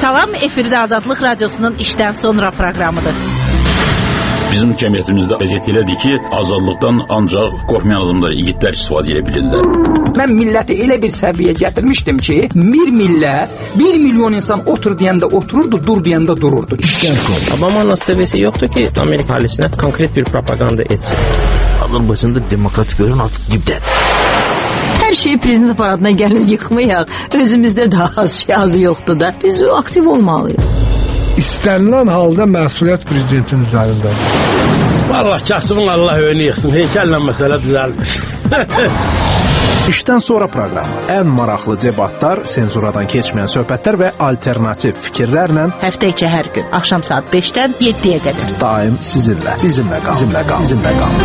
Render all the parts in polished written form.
Salam, efirdə Azadlıq Radiosunun işdən sonra proqramıdır. Bizim cəmiyyətimizdə vəziyyət elədir ki, azadlıqdan ancaq qorxmayan adamlar, igidlər istifadə edə bilirlər. Mən milləti elə bir səviyyə gətirmişdim ki, bir millət, 1 milyon insan otur deyəndə otururdu, dur deyəndə dururdu. İşdən sonra. Obama'nın seviyesi yoktu ki, Amerika ailesine konkret bir propaganda etsin. Azərbaycanda demokratik görün artıq dibdədir. Hər şeyi prezident aparatına gəlin yıxmayaq. Özümüzdə daha az yoxdur da. Biz aktiv olmalıyıq. İstənilən halda məsuliyyət prezidentin üzərindədir. Vallahi kasıbın Allah önünü yıxsın. Heykəllə məsələ düzəlmiş. İşdən sonra proqramı. Ən maraqlı debatlar, senzuradan keçməyən söhbətlər və alternativ fikirlərlə Həftə içi hər gün axşam saat 5-dən 7-yə qədər. Daim sizinlə, bizimlə qal.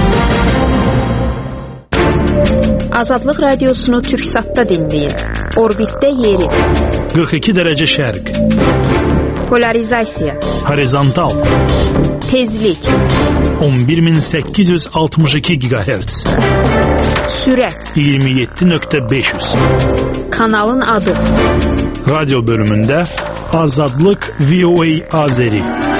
Azadlıq Radiosunu Türksatda dinləyin. Orbitdə yeri. 42 dərəcə şərq. Polarizasiya. Horizontal. Tezlik. 11862 GHz. Sürət. 27.500. Kanalın adı. Radyo bölümündə Azadlıq VOA Azeri.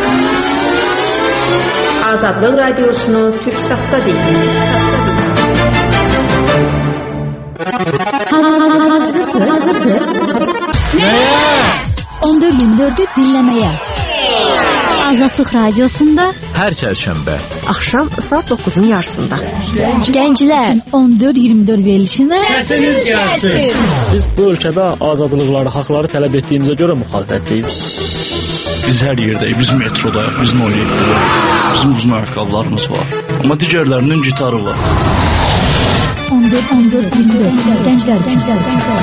Azadlıq Radiosunu Türksatda dinləyin. Hazırsınız? Nəyə? 14-24'ü dinləməyə. Azadlıq Radiosunda hər çərşənbə axşam saat 9'un yarısında. Gənclər 14-24 verilişində Səsiniz gəlsin. Biz bu ölkədə azadlıqları, haqları tələb etdiyimizə görə müxalifətçiyiz. Biz hər yerdəyik, biz metrodayıq, biz noyekdəyik, bizim uzun ayaqqabılarımız var. Amma digərlərinin gitarı var. 14-24 gənclər.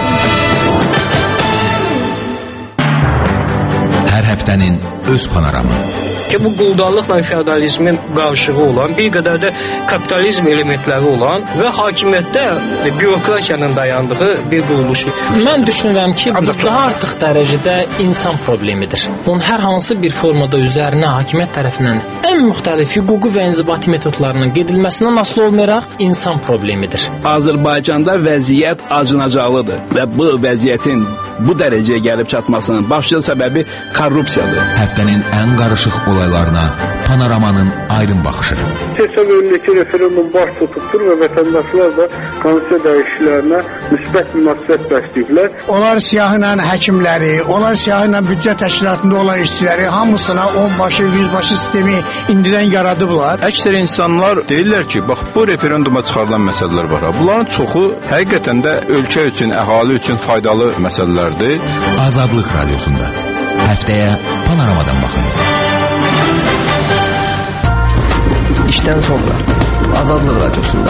hər həftənin öz panoramı. Ki bu quldarlıqla feodalizmin qarşılığı olan, bir qədər də kapitalizm elementləri olan və hakimiyyətdə bürokratiyanın dayandığı bir quruluş. Mən düşünürəm ki, bu daha artıq dərəcədə insan problemidir. Bunun hər hansı bir formada üzərinə hakimiyyət tərəfindən ən müxtəlif hüquqi və inzibati metodlarının gedilməsindən asılı olmayaraq insan problemidir. Azərbaycanda vəziyyət acınacaqlıdır və bu vəziyyətin bu dərəcəyə gəlib çatmasının başlıca səbəbi korrupsiyadır. Həftənin ən qarışıq olaylarına panoramanın aydın baxışı. Seçim önündəki referendum baş tutubdur və vətəndaşlar da konstitusiya dəyişikliklərinə müsbət münasibət bəsləyiblər. Onlar siyahıyla həkimləri, onlar siyahıyla büdcə təşkilatında olan işçiləri hamısına 10 başı, 100 başı sistemi indidən yaradıblar. Əksər insanlar deyirlər ki, bax bu referenduma çıxarılan məsələlər var. Bunların çoxu həqiqətən də ölkə üçün, əhali üçün faydalı məsələlərdir. Azadlıq Radiosunda həftəyə panoramadan baxın. İşdən sonra Azadlıq Radiosunda.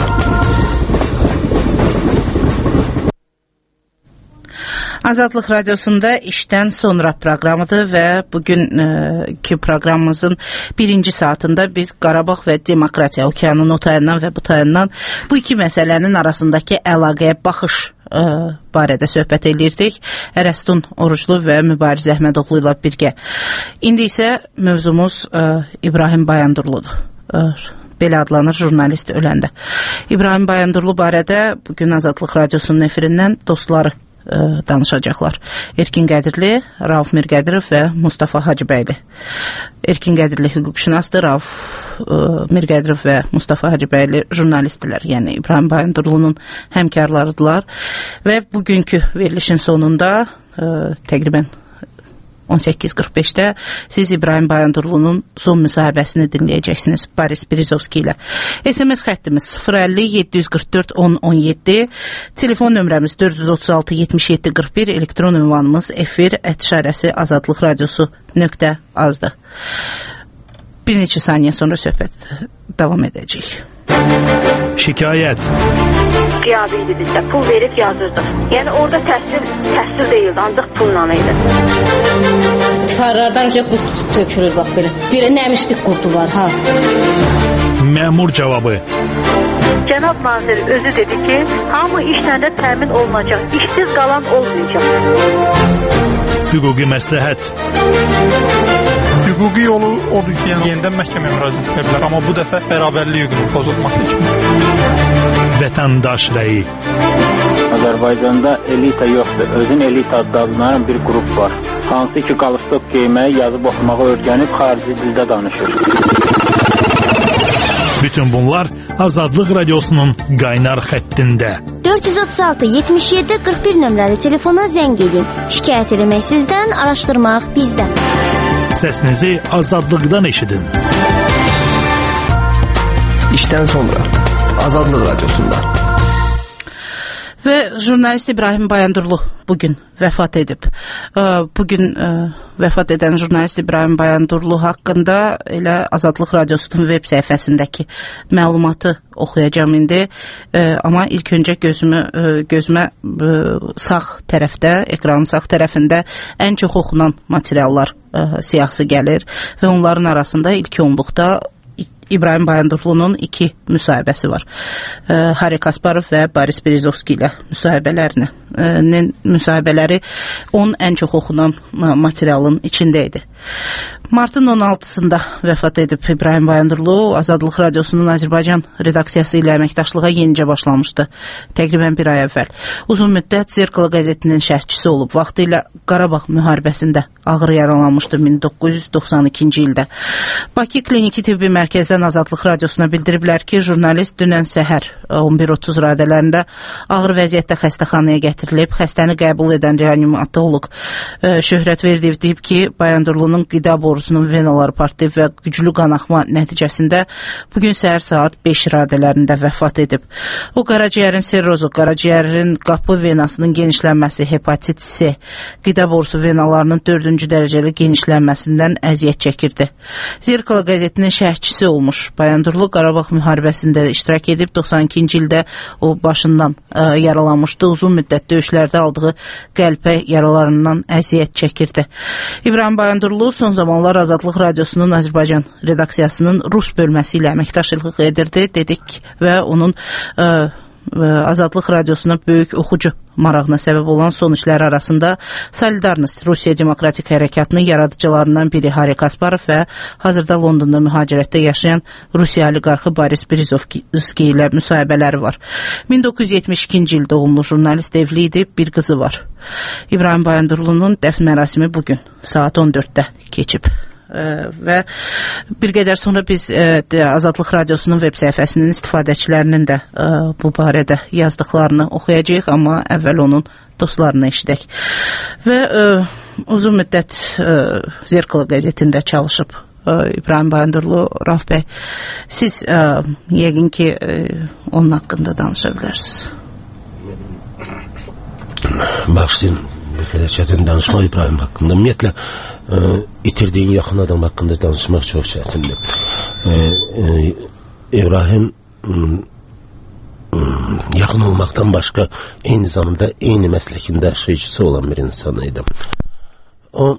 Azadlıq Radiosunda işdən sonra proqramıdır və bugünkü proqramımızın birinci saatında biz Qarabağ və Demokratiya Okeanının o tayından və bu tayından bu iki məsələnin arasındakı əlaqəyə baxış barədə söhbət edirdik. Ərəstun Oruclu və Mübariz Əhmədoğlu ilə birgə. İndi isə mövzumuz İbrahim Bayandurludur. Belə adlanır jurnalist öləndə. İbrahim Bayandurlu barədə bugün Azadlıq Radiosunun efirindən dostları danışacaqlar. Erkin Qədirli, Rauf Mirqədirov və Mustafa Hacıbəyli. Erkin Qədirli hüquqşünasdır, Rauf Mirqədirov və Mustafa Hacıbəyli jurnalistdirlər. Yəni İbrahim Bayandurlunun həmkarlarıdırlar və bugünkü verilişin sonunda təqribən 18:45-də siz İbrahim Bayandurlunun son müsahibəsini dinləyəcəksiniz Boris Berezovski ilə. SMS xəttimiz 050-744-1017, telefon nömrəmiz 436-77-41, elektron ünvanımız efir@azadlıqradiosu.az-dır. Bir neçə saniyə sonra söhbət davam edəcək. Şikayət. Qiyabi idi bizdə, pul verib yazırdıq. Yəni orada təhsil deyildi, ancaq pulla idi. Tifarlardan qurt tökülür, bax belə. Belə nəmişlik qurdu var, ha. Məmur cavabı. Cənab nazir özü dedi ki, hamı işlə də təmin olunacaq, işsiz qalan olmayacaq. Hüquqi məsləhət. hüquqi yolu odur ki, yəni yenidən məhkəməyə müraciət edə bilər, amma bu dəfə bərabərlik hüququnun pozulması kimi. Vətəndaş rəyi. Azərbaycanda elita yoxdur. Özün elita adlanan bir qrup var. Hansı ki, qalstok geyməyi, yazıb oxumağı öyrənib xarici dildə danışır. Bütün bunlar Azadlıq Radiosunun qaynar xəttində. 436-77-41 nömrəli telefona zəng edin. Şikayət eləmək sizdən, araşdırmaq bizdən. Səsinizi Azadlıqdan eşidin. İşdən sonra Azadlıq Radiosunda. Və jurnalist İbrahim Bayandurlu bugün vəfat edib. Bugün vəfat edən jurnalist İbrahim Bayandurlu haqqında elə Azadlıq Radiosunun web səhifəsindəki məlumatı oxuyacağım indi. Amma ilk öncə gözümə sağ tərəfdə, ekranın sağ tərəfində ən çox oxunan materiallar siyahısı gəlir və onların arasında ilk onluqda İbrahim Bayandurlu'nun iki müsahibəsi var. Hari Kasparov və Boris Berezovski ilə müsahibələri onun ən çox oxunan materialın içində idi. Martın 16-sında vəfat edib İbrahim Bayandurlu. Azadlıq Radiosunun Azərbaycan redaksiyası ilə əməkdaşlığa yenicə başlamışdı. Təqribən bir ay əvvəl. Uzun müddət Zirkala qəzetinin şərhçisi olub. Vaxtilə Qarabağ müharibəsində ağır yaralanmışdı 1992-ci ildə. Bakı Kliniki Tibbi Mərkəzdən Azadlıq Radiosuna bildiriblər ki, jurnalist dünən səhər 11:30 radələrində ağır vəziyyətdə xəstəxanaya gətirilib. Xəstəni qəbul edən reanimatoloq Şöhrət Verdiyev deyib ki, Bayandurlunun qida borusunun venaları partlayıb və güclü qanaxma nəticəsində bugün səhər saat 5 radələrində vəfat edib. O, qaraciyərin sirrozu, qaraciyərin qapı venasının genişlənməsi, hepatit C, qida borusu venalarının 4-cü dərəcəli genişlənməsindən əziyyət çəkirdi. Zirkala qəzetinin şərhçisi olmuş Bayandurlu Qarabağ müharibəsində iştirak edib. 92-ci ildə o başından yaralanmışdı. Uzun müddət döyüşlərdə aldığı qəlpə yaralarından əziyyət çəkirdi. İbrahim Bayandurlu son zamanlar Azadlıq Radiosunun Azərbaycan redaksiyasının Rus bölməsi ilə əməkdaşlıq edirdi, dedik və onun Azadlıq Radiosuna böyük oxucu marağına səbəb olan son işlər arasında Solidarnost Rusiya Demokratik Hərəkatının yaradıcılarından biri Hari Kasparov və hazırda Londonda mühacirətdə yaşayan Rusiya oliqarxı Boris Berezovski ilə müsahibələri var. 1972-ci il doğumlu jurnalist evli idi, bir qızı var. İbrahim Bayandurlu'nun dəfn mərasimi bugün saat 14-də keçib. Və bir qədər sonra biz Azadlıq Radiosunun web səhifəsinin istifadəçilərinin də bu barədə yazdıqlarını oxuyacağıq, amma əvvəl onun dostlarını eşidək. Və uzun müddət Zirkala qəzetində çalışıb İbrahim Bayandurlu. Rauf bəy, siz yəqin ki onun haqqında danışa bilərsiniz. Bağışlayın, bir qədər çətin danışmaq İbrahim haqqında. Ümumiyyətlə, itirdiyin yaxın adam haqqında danışmaq çox çətindir. İbrahim yaxın olmaqdan başqa eyni zamanda eyni məsləkində yaşayıcısı olan bir insan idi. O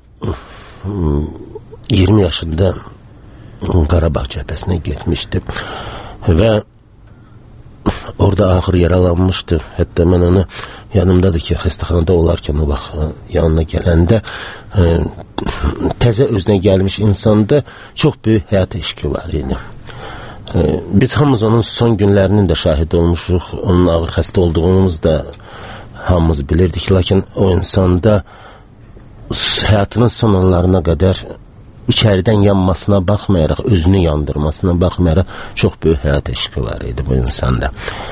20 yaşında Qarabağ cəbhəsinə getmişdi və orada ağır yaralanmışdı. Hətta mən onu yanımdadır ki, xəstəxanada olarkən o vaxt yanına gələndə təzə özünə gəlmiş insanda çox böyük həyat eşqi var idi. Biz hamımız onun son günlərinin də şahid olmuşuq. Onun ağır xəstə olduğumuz da hamımız bilirdik. Lakin o insanda həyatının son anlarına qədər içəridən yanmasına baxmayaraq, özünü yandırmasına baxmayaraq çox böyük həyat eşqi var idi bu insanda.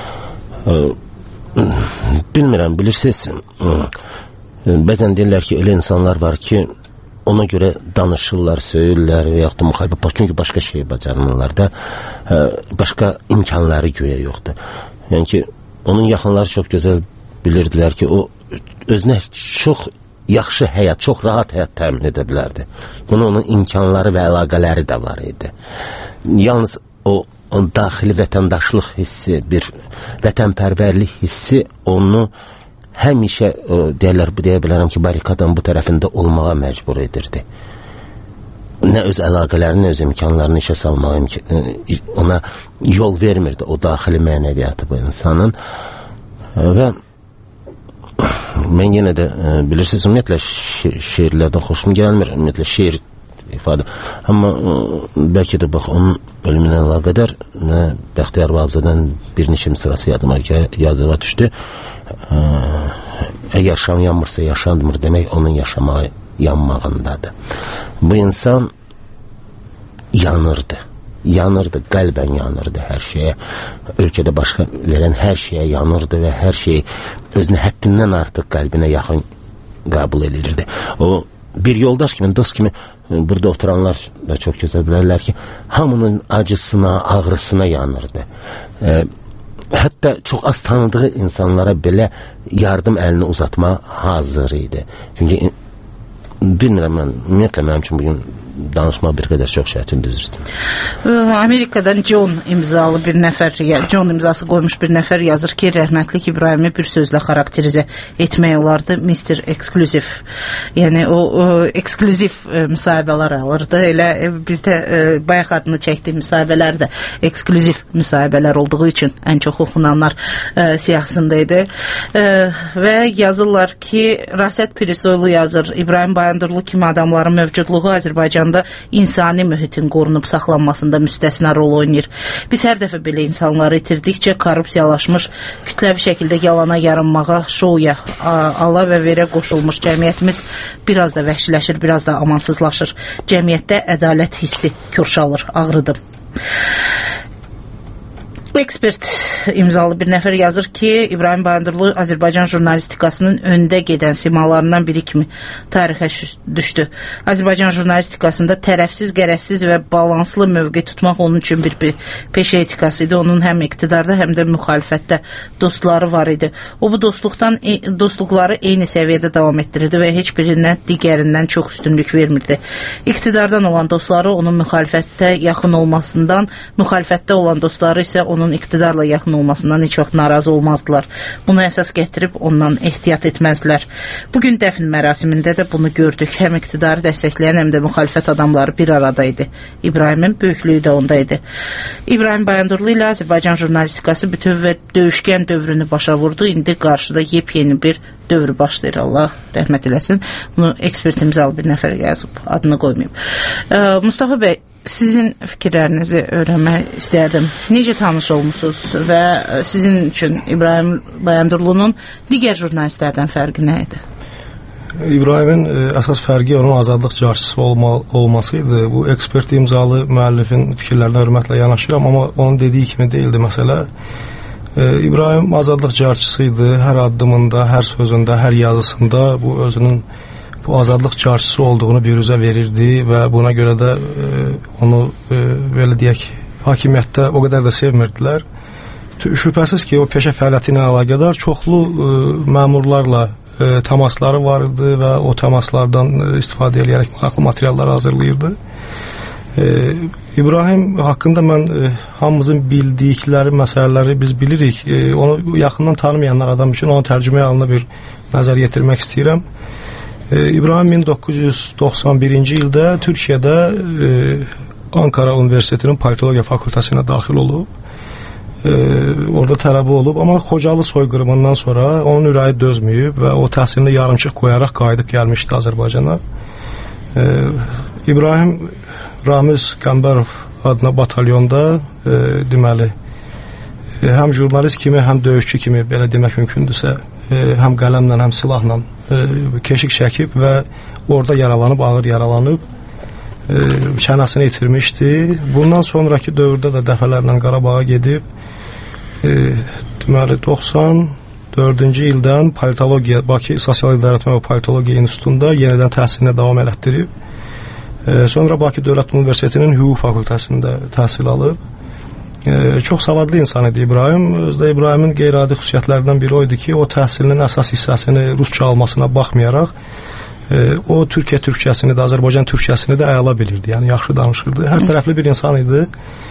Bilmirəm, bilirsiniz, bəzən deyirlər ki, elə insanlar var ki, ona görə danışırlar, söyürlər və yaxud da müxalifət, çünki başqa şey bacarmırlar da, başqa imkanları güya yoxdur. Yəni ki, onun yaxınları çox gözəl bilirdilər ki, o özünə çox yaxşı həyat, çox rahat həyat təmin edə bilərdi. Bunun onun imkanları və əlaqələri də var idi. Yalnız o daxili vətəndaşlıq hissi, bir vətənpərvərlik hissi onu həmişə, deyə bilərəm ki, barikadan bu tərəfində olmağa məcbur edirdi. Nə öz əlaqələrini, nə öz imkanlarını işə salmağa ona yol vermirdi o daxili mənəviyyatı bu insanın. Və mən yenə də bilirsiniz, ümumiyyətlə şeirlərdən xoşum gəlmir. Ümumiyyətlə şeir ifadə. Amma bəlkə də bax onun ölümünə əlaqədar Bəxtiyar Vahabzadən bir neçə misrası yadıma düşdü. Əgər şam yanmırsa yaşanmır demək onun yaşamağı yanmağındadır. Bu insan yanırdı, qəlbən yanırdı hər şeyə. Ölkədə başqa verən hər şeyə yanırdı və hər şey özünə həddindən artıq qəlbinə yaxın qəbul edirdi. O bir yoldaş kimi, dost kimi burada oturanlar da çox gözəl bilərlər ki, hamının acısına, ağrısına yanırdı. Hətta çox az tanıdığı insanlara belə yardım əlini uzatma hazır idi. Çünki bilmirəm mən, ümumiyyətlə mənim üçün bugün danışmaq bir qədər çox çətin düzdür. Amerikadan John imzası qoymuş bir nəfər yazır ki, rəhmətlik İbrahimi bir sözlə xarakterizə etmək olardı, Mr. Exclusive. Yəni o ekskluziv müsahibələr alırdı. Elə bizdə bayaq adını çəkdiyi müsahibələr də ekskluziv müsahibələr olduğu üçün ən çox oxunanlar siyahısında idi. Və yazırlar ki, Rasət Pirisoylu yazır, İbrahim Bayandurlu kimi adamların mövcudluğu Azərbaycanda insani mühitin qorunub saxlanmasında müstəsna rol oynayır. Biz hər dəfə belə insanları itirdikcə korrupsiyalaşmış, kütləvi şəkildə yalana yarınmağa, şouya, ala və verə qoşulmuş cəmiyyətimiz biraz da vəhşiləşir, biraz da amansızlaşır. Cəmiyyətdə ədalət hissi körşalır, ağrıdır. Ekspert imzalı bir nəfər yazır ki, İbrahim Bayandurlu Azərbaycan jurnalistikasının öndə gedən simalarından biri kimi tarixə düşdü. Azərbaycan jurnalistikasında tərəfsiz, qərəzsiz və balanslı mövqe tutmaq onun üçün bir peşə etikası idi. Onun həm iqtidarda, həm də müxalifətdə dostları var idi. O bu dostluqları eyni səviyyədə davam etdirirdi və heç birindən digərindən çox üstünlük vermirdi. İqtidardan olan dostları onun müxalifətdə yaxın olmasından, müxalifətdə olan dostları isə onun iqtidarla yaxın olmasından heç vaxt narazı olmazdılar. Bunu əsas gətirib ondan ehtiyat etməzdilər. Bugün dəfn mərasimində də bunu gördük. Həm iqtidarı dəstəkləyən, həm də müxalifət adamları bir arada idi. İbrahimin böyüklüyü də onda idi. İbrahim Bayandurlu ilə Azərbaycan jurnalistikası bütün və döyüşkən dövrünü başa vurdu. İndi qarşıda yepyeni bir dövr başlayır. Allah rəhmət eləsin. Bunu ekspert imzalı bir nəfər yazıb, adını qoymayıb. Mustafa bəy, sizin fikirlərinizi öyrənmək istərdim. Necə tanış olmusunuz və sizin üçün İbrahim Bayandurlunun digər jurnalistlərdən fərqi nə idi? İbrahimin əsas fərqi onun azadlıq carçısı olması idi. Bu ekspert imzalı müəllifin fikirlərinə hörmətlə yanaşıram, amma onun dediyi kimi deyildi məsələ. İbrahim azadlıq carçısı idi. Hər addımında, hər sözündə, hər yazısında bu özünün bu azadlıq carçısı olduğunu biruzə verirdi və buna görə də onu belə deyək, hakimiyyətdə o qədər də sevmirdilər. Şübhəsiz ki, o peşə fəaliyyəti ilə əlaqədar çoxlu məmurlarla təmasları var idi və o təmaslardan istifadə edərək maraqlı materiallar hazırlayırdı. İbrahim haqqında mən hamımızın bildikləri məsələləri biz bilirik. Onu yaxından tanımayanlar adam üçün onu tərcümə halına bir nəzər yetirmək istəyirəm. İbrahim 1991-ci ildə Türkiyədə Ankara Universitetinin politologiya fakültəsinə daxil olub. Orada tələbə olub, amma Xocalı soyqırımından sonra onun ürəyi dözməyib və o təhsilini yarımçıq qoyaraq qayıdıb gəlmişdi Azərbaycana. İbrahim Ramiz Qəmbərov adına batalyonda deməli həm jurnalist kimi, həm döyüşçü kimi belə demək mümkündürsə, həm qələmlə, həm silahla keşik çəkib və orada yaralanıb, ağır yaralanıb, çənəsini itirmişdi. Bundan sonraki dövrdə də dəfələrlə Qarabağa gedib, deməli 94-cü ildən politologiya, Bakı Sosial İdarəetmə və Politologiya İnstitutunda yenidən təhsilinə davam elətdirib. Sonra Bakı Dövlət Universitetinin hüquq fakültəsində təhsil alıb. Çox savadlı insan idi İbrahim. Özdə İbrahimin qeyri-adi xüsusiyyətlərindən biri o idi ki, o təhsilinin əsas hissəsini rusca almasına baxmayaraq, o Türkiyə türkçəsini də, Azərbaycan türkçəsini də əla bilirdi, yəni yaxşı danışırdı. Hər tərəfli bir insan idi.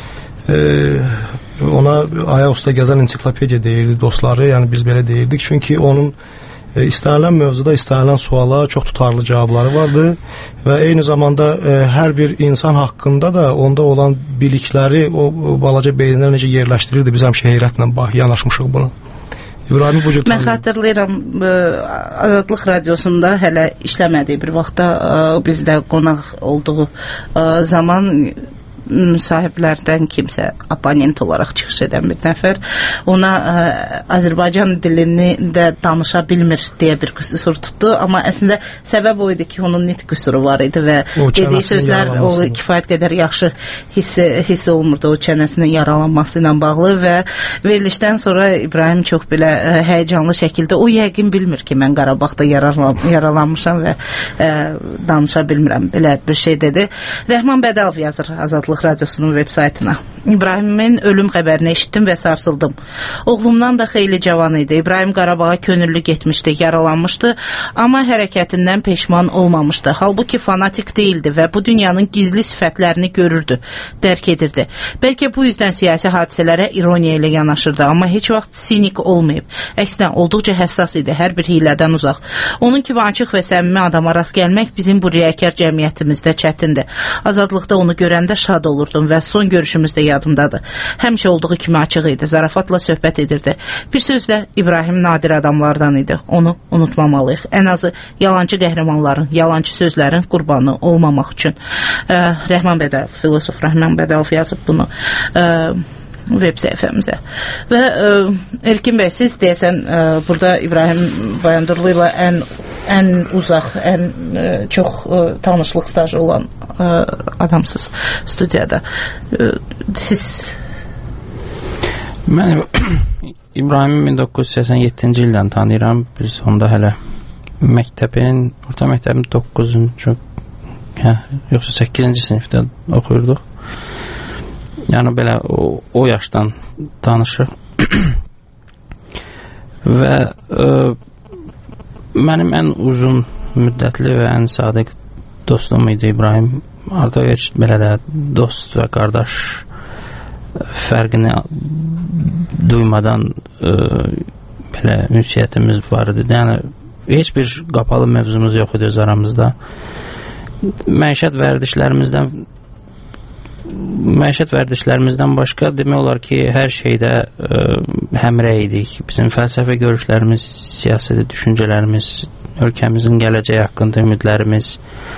Ona ayaq üstə gəzən ensiklopediya deyirdi dostları, yəni biz belə deyirdik. Çünki onun istənilən mövzuda, istənilən suala çox tutarlı cavabları vardı və eyni zamanda hər bir insan haqqında da onda olan bilikləri o balaca beyinlər necə yerləşdirirdi, biz həmişə heyrətlə yanaşmışıq buna. İbrahim bu cür mən xatırlayıram Azadlıq radiosunda hələ işləmədiyi bir vaxtda bizdə qonaq olduğu zaman sahiblərdən kimsə abonent olaraq çıxış edən bir nəfər ona Azərbaycan dilini də danışa bilmir deyə bir qüsur tutdu, amma əslində səbəb o idi ki, onun nitq qüsuru var idi və dediyi sözlər o kifayət qədər yaxşı hiss olmurdu o çənəsinin yaralanması ilə bağlı və verilişdən sonra İbrahim çox belə həyəcanlı şəkildə o yəqin bilmir ki, mən Qarabağda yaralanmışam və danışa bilmirəm, belə bir şey dedi. Rəhman Bədalov yazır Azadlıq radiosunun web saytına. İbrahimin ölüm xəbərini eşitdim və sarsıldım. Oğlumdan da xeyli cavan idi. İbrahim Qarabağa könüllü getmişdi, yaralanmışdı, amma hərəkətindən peşman olmamışdı. Halbuki fanatik değildi və bu dünyanın gizli sifətlərini görürdü, dərk edirdi. Bəlkə bu yüzdən siyasi hadisələrə ironiya ilə yanaşırdı, amma heç vaxt sinik olmayıb. Əksinə, olduqca həssas idi, hər bir hilədən uzaq. Onun kimi açıq və səmimi adama rast gəlmək bizim bu riyakar cəmiyyətimizdə çətindir. Azadlıqda onu görəndə şad olurdum və son görüşümüzdə yadımdadır. Həmişə olduğu kimi açıq idi, zarafatla söhbət edirdi. Bir sözlə, İbrahim nadir adamlardan idi. Onu unutmamalıyıq. Ən azı yalancı qəhrəmanların, yalancı sözlərin qurbanı olmamaq üçün. Rəhman Bədalov, filosof Rəhman Bədalov yazıb bunu web səhifəmizə. Və Erkin bəy, siz deyəsən burada İbrahim Bayandurlu ilə ən uzaq, ən çox tanışlıq stajı olan adamsınız studiyada. Siz? Mən İbrahimi 1987-ci ildən tanıyıram. Biz onda hələ orta məktəbin 9-cu yoxsa 8-ci sinifdə oxuyurduq. Yəni belə o yaşdan danışıq. Və mənim ən uzun müddətli və ən sadiq dostum idi İbrahim. Artıq heç belə də dost və qardaş fərqini duymadan belə ünsiyyətimiz var idi. Yəni heç bir qapalı mövzumuz yox idi öz aramızda. Məişət vərdişlərimizdən başqa demək olar ki, hər şeydə həmrəy idik. Bizim fəlsəfə görüşlərimiz, siyasi düşüncələrimiz, ölkəmizin gələcəyi haqqında ümidlərimiz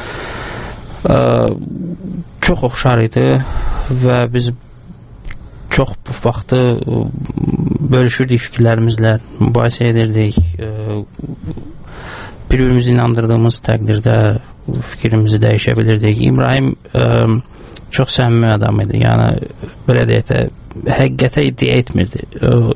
çox oxşar idi və biz çox bu vaxtı bölüşürdük fikirlərimizlə, mübahisə edirdik. Bir-birimizi inandırdığımız təqdirdə fikrimizi dəyişə bilirdik. İbrahim çox səmimi adam idi. Yəni, belə deyək də, həqiqətə iddia etmirdi.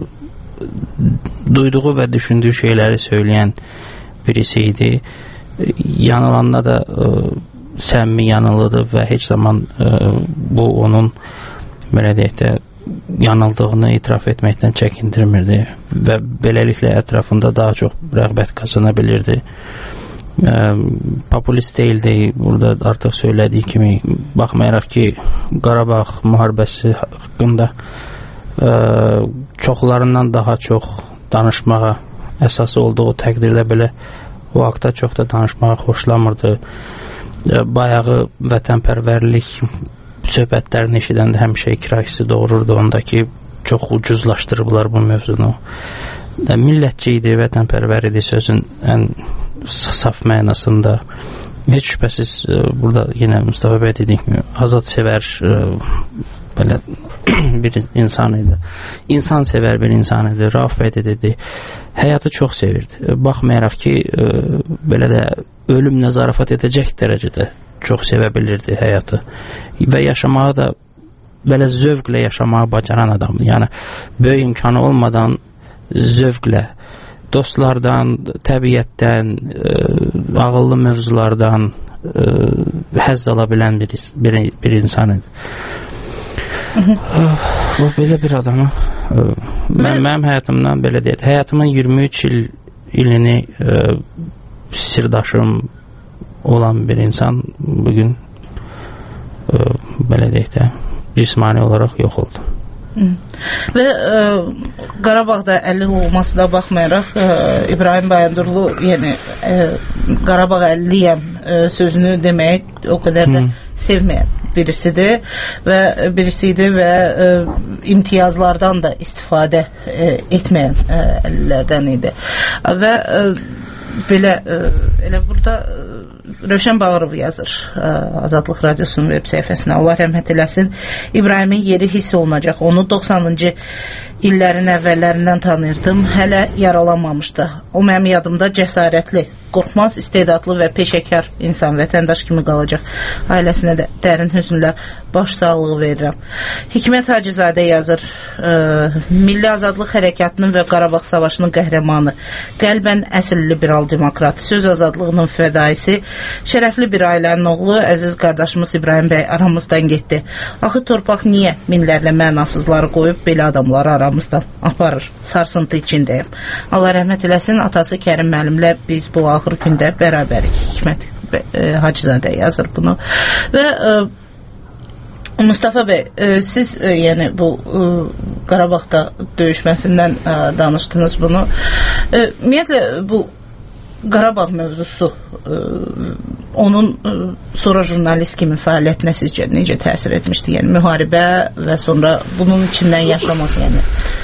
Duyduğu və düşündüyü şeyləri söyləyən birisi idi. Yanılanda da səmimi yanılıdır və heç zaman bu onun, belə deyək də, yanıldığını etiraf etməkdən çəkindirmirdi və beləliklə ətrafında daha çox rəğbət qazana bilirdi. Populist deyildi. Burada artıq söylədiyi kimi, baxmayaraq ki, Qarabağ müharibəsi haqqında çoxlarından daha çox danışmağa əsası olduğu təqdirdə belə o haqda çox da danışmağa xoşlamırdı. Bayağı vətənpərvərlik söhbətlərini eşidəndə həmişə ikrahisi doğururdu ondakı, çox ucuzlaşdırıblar bu mövzunu. Millətçi idi, vətənpərvər idi sözün ən saf mənasında. Heç şübhəsiz burada yenə Mustafa bəy dediyi kimi azadsevər belə bir insan idi. İnsansevər bir insan idi. Rauf bəy də dedi, həyatı çox sevirdi. Baxmayaraq ki, belə də ölümlə zarafat edəcək dərəcədə çox sevə bilirdi həyatı və yaşamağı da belə zövqlə yaşamağı bacaran adamdır. Yəni, böyük imkanı olmadan zövqlə dostlardan, təbiətdən, ağıllı mövzulardan həzz ala bilən bir insan idi. O belə bir adamı mənim həyatımdan belə deyək, həyatımın 23 ilini sirdaşım olan bir insan bugün belə deyək də cismani olaraq yox oldu. Və Qarabağda 50 olmasına baxmayaraq İbrahim Bayandurlu yəni Qarabağ 50-yəm sözünü demək o qədər də sevməyən birisi idi və imtiyazlardan da istifadə etməyən əlillərdən idi. Və belə elə burada Rövşən Bağırov yazır Azadlıq Radiosunun web səhifəsinə. Allah rəhmət eləsin. İbrahimin yeri hiss olunacaq. Onu 90-cı illərin əvvəllərindən tanıyırdım. Hələ yaralanmamışdı. O mənim yadımda cəsarətli, qorxmaz, istedadlı və peşəkar insan, vətəndaş kimi qalacaq. Ailəsinə də dərin hüznlə baş sağlığı verirəm. Hikmət Hacızadə yazır. Milli Azadlıq Hərəkatının və Qarabağ Savaşının qəhrəmanı, qəlbən əsl liberal demokrat, söz azadlığının fədaisi, şərəfli bir ailənin oğlu, əziz qardaşımız İbrahim bəy aramızdan getdi. Axı torpaq niyə minlərlə mənasızları qoyub belə adamları aramızdan aparır? Sarsıntı içindəyim. Allah rəhmət eləsin, atası Kərim müəllimlə biz bu axır gündə bərabərik. Hikmət Hacızadə yazır bunu. Və Mustafa bəy, siz yəni bu Qarabağda döyüşməsindən danışdınız bunu. Ümumiyyətlə bu Qarabağ mövzusu onun sonra jurnalist kimi fəaliyyətinə sizcə necə təsir etmişdi? Yəni müharibə və sonra bunun içindən yaşamaq yəni.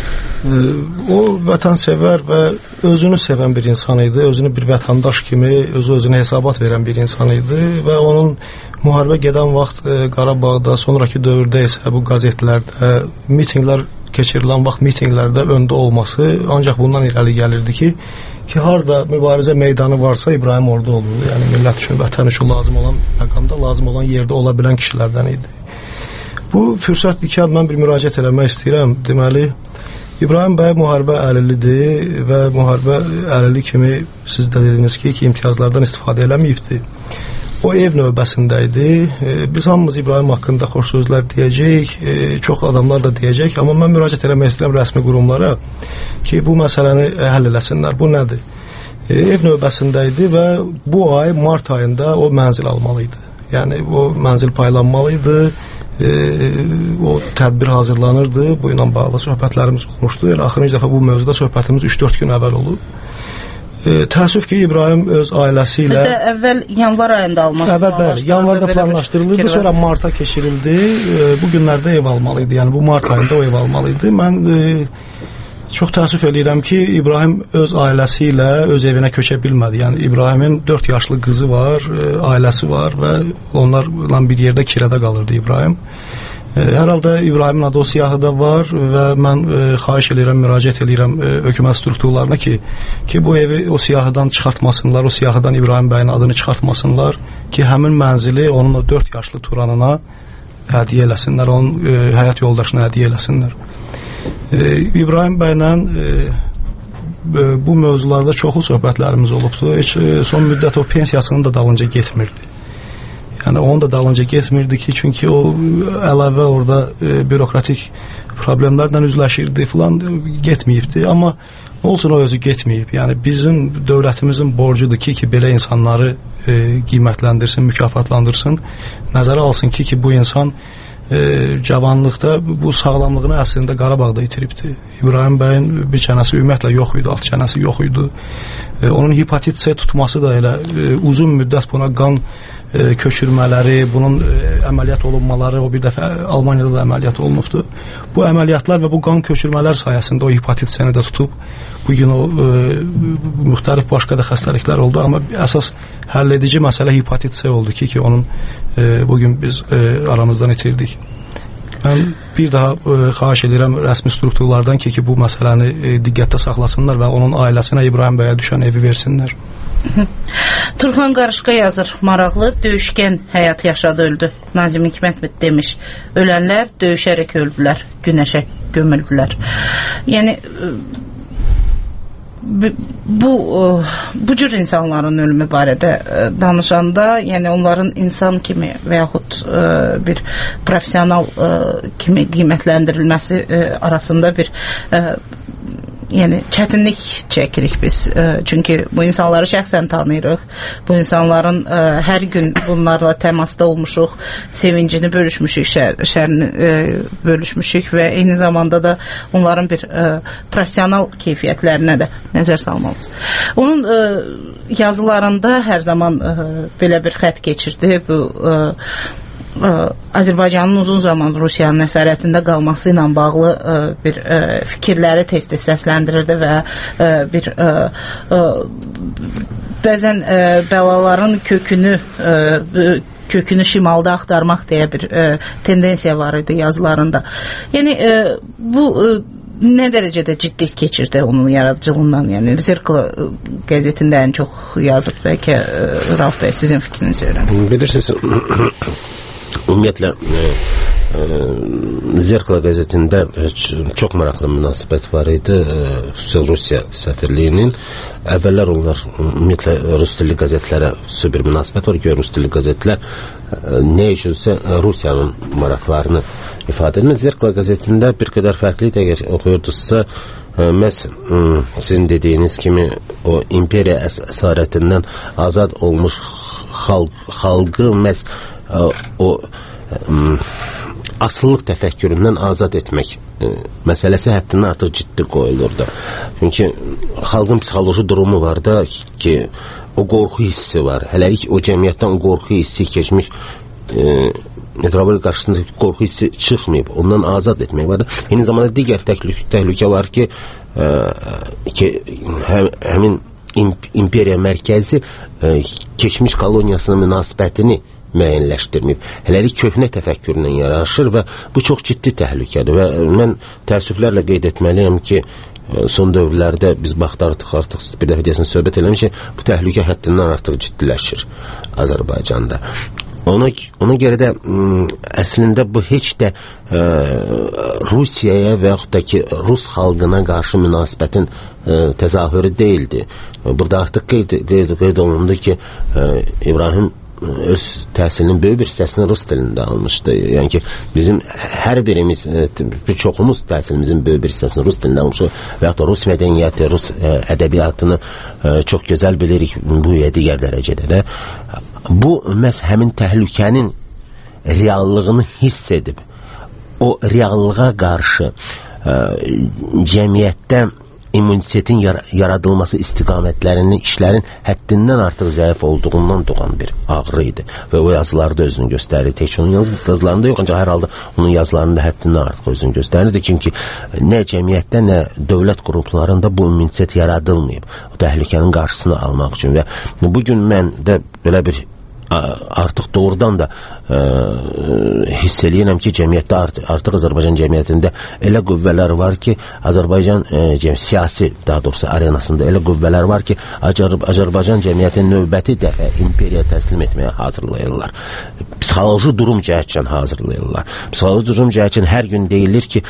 O vətənsevər və özünü sevən bir insan idi, özünü bir vətəndaş kimi, özünə hesabat verən bir insan idi və onun müharibə gedən vaxt Qarabağda, sonraki dövrdə isə bu qazetlərdə, mitinglər keçirilən vaxt mitinglərdə öndə olması ancaq bundan irəli gəlirdi ki, harda mübarizə meydanı varsa İbrahim orada olurdu. Yəni millət üçün, vətən üçün lazım olan məqamda, lazım olan yerdə ola bilən kişilərdən idi. Bu fürsətdir ki, mən bir müraciət eləmək istəyirəm. Deməli, İbrahim bəy müharibə əlillidir və müharibə əlilli kimi siz də dediniz ki, imtiyazlardan istifadə eləməyibdi. O ev növbəsində idi. Biz hamımız İbrahim haqqında xoş sözlər deyəcək, çox adamlar da deyəcək, amma mən müraciət eləmək istəyirəm rəsmi qurumlara ki, bu məsələni həll eləsinlər. Bu nədir? Ev növbəsində idi və bu ay mart ayında o mənzil almalıydı. Yəni o mənzil paylanmalı idi. O tədbir hazırlanırdı. Bu ilə bağlı söhbətlərimiz olmuşdu. Yəni axırıncı dəfə bu mövzuda söhbətimiz 3-4 gün əvvəl olub. Təəssüf ki, İbrahim öz ailəsi ilə... Bizdə əvvəl yanvar ayında alması planlaşdırıldı. Yanvarda planlaşdırılırdı, sonra marta keçirildi. Bu günlərdə ev almalıydı. Yəni bu mart ayında o ev almalıydı. Mən çox təəssüf eləyirəm ki, İbrahim öz ailəsi ilə öz evinə köçə bilmədi. Yəni İbrahimin 4 yaşlı qızı var, ailəsi var və onlarla bir yerdə kirədə qalırdı İbrahim. Hər halda İbrahimin adı o siyahıda var və mən xahiş edirəm, müraciət edirəm hökumət strukturlarına ki, bu evi o siyahıdan çıxartmasınlar, o siyahıdan İbrahim bəyin adını çıxartmasınlar ki, həmin mənzili onun o 4 yaşlı Turanına hədiyyə eləsinlər, onun həyat yoldaşına hədiyyə eləsinlər. İbrahim bəylə bu mövzularda çoxlu söhbətlərimiz olubdu. Heç son müddət o pensiyasının da dalınca getmirdi. Yəni onun da dalınca getmirdi ki, çünki o əlavə orada bürokratik problemlərlə üzləşirdi filan, getməyibdi. Amma olsun o özü getməyib. Yəni bizim dövlətimizin borcudur ki, belə insanları qiymətləndirsin, mükafatlandırsın, nəzərə alsın ki, bu insan cavanlıqda bu sağlamlığını əslində Qarabağda itiribdi. İbrahim bəyin bir çənəsi ümumiyyətlə yox idi, alt çənəsi yox idi. Onun hepatit C tutması da elə uzun müddət buna qan köçürmələri, bunun əməliyyat olunmaları, o bir dəfə Almaniyada da əməliyyat olunubdu. Bu əməliyyatlar və bu qan köçürmələr sayəsində o hepatit C-ni də tutub, bugün o müxtəlif başqa da xəstəliklər oldu, amma əsas həll edici məsələ hepatit C oldu ki, onun bugün biz aramızdan itirdik. Mən bir daha xahiş edirəm rəsmi strukturlardan ki, bu məsələni diqqətdə saxlasınlar və onun ailəsinə İbrahim bəyə düşən evi versinlər. Turxan Qarışqa yazır, maraqlı, döyüşkən həyat yaşadı, öldü. Nazim Hikmət demiş, ölənlər döyüşərək öldülər, günəşə gömüldülər. Yəni bu cür insanların ölümü barədə danışanda, yəni onların insan kimi və yaxud bir profesional kimi qiymətləndirilməsi arasında bir yəni çətinlik çəkirik biz. Çünki bu insanları şəxsən tanıyırıq. Bu insanların hər gün bunlarla təmasda olmuşuq, sevincini bölüşmüşük, şərini bölüşmüşük və eyni zamanda da onların bir profesional keyfiyyətlərinə də nəzər salmamız. Onun yazılarında hər zaman belə bir xətt keçirdi. Bu Azərbaycanın uzun zaman Rusiyanın əsarətində qalması ilə bağlı bir fikirləri tez-tez səsləndirirdi və bir bəzən bəlaların kökünü şimalda axtarmaq deyə bir tendensiya var idi yazılarında. Yəni bu nə dərəcədə ciddi keçirdi onun yaradıcılığından? Yəni Zirkla qəzetində ən çox yazıb bəlkə Rauf bəy sizin fikrinizi öyrəndim. Bilirsiniz, ümumiyyətlə Zirkla qəzetində çox maraqlı münasibət var idi Rusiya səfirliyinin. Əvvəllər onlar ümumiyyətlə rus dilli qəzetlərə bir münasibət var ki, rus dilli qəzetlər nə üçünsə Rusiyanın maraqlarını ifadə edir. Zirkla qəzetində bir qədər fərqli də oxuyurduzsa, məhz sizin dediyiniz kimi o imperiya əsarətindən azad olmuş xalqı məhz o asıllıq təfəkküründən azad etmək məsələsi həddindən artıq ciddi qoyulurdu. Çünki xalqın psixoloji durumu var da ki, o qorxu hissi var. Hələlik o cəmiyyətdən o qorxu hissi keçmiş metropol qarşısında qorxu hissi çıxmayıb. Ondan azad etmək var da. Eyni zamanda digər təhlükə var ki, həmin imperiya mərkəzi keçmiş koloniyasına münasibətini müəyyənləşdirməyib. Hələlik köhnə təfəkkürlə yaraşır və bu çox ciddi təhlükədir və mən təəssüflərlə qeyd etməliyəm ki, son dövrlərdə biz artıq bir dəfə deyəsən söhbət eləmişik, bu təhlükə həddindən artıq ciddiləşir Azərbaycanda. Ona görə də əslində bu heç də Rusiyaya və yaxud da ki, Rus xalqına qarşı münasibətin təzahürü deyildi. Burada artıq qeyd olundu ki, İbrahim öz təhsilinin böyük bir hissəsini rus dilində almışdı. Yəni ki, bizim hər birimiz, bir çoxumuz təhsilimizin böyük bir hissəsini rus dilində almışıq və yaxud da rus mədəniyyəti, rus ədəbiyyatını çox gözəl bilirik bu və digər dərəcədə də. Bu, məhz həmin təhlükənin reallığını hiss edib, o reallığa qarşı cəmiyyətdə immunitetin yaradılması istiqamətlərinin, işlərin həddindən artıq zəif olduğundan doğan bir ağrı idi. Və o yazılarda özünü göstərir. Tək onun yazılarında yox, ancaq hər halda onun yazılarında həddindən artıq özünü göstərir. Çünki nə cəmiyyətdə, nə dövlət qruplarında bu immunitet yaradılmayıb. O təhlükənin qarşısını almaq üçün və bugün mən də belə bir artıq doğrudan da hiss eləyirəm ki, cəmiyyətdə artıq Azərbaycan cəmiyyətində elə qüvvələr var ki, Azərbaycan siyasi, daha doğrusu arenasında elə qüvvələr var ki, Azərbaycan cəmiyyətin növbəti dəfə imperiya təslim etməyə hazırlayırlar. Psixoloji durum cəhətdən hazırlayırlar. Psixoloji durum cəhətdən hər gün deyilir ki,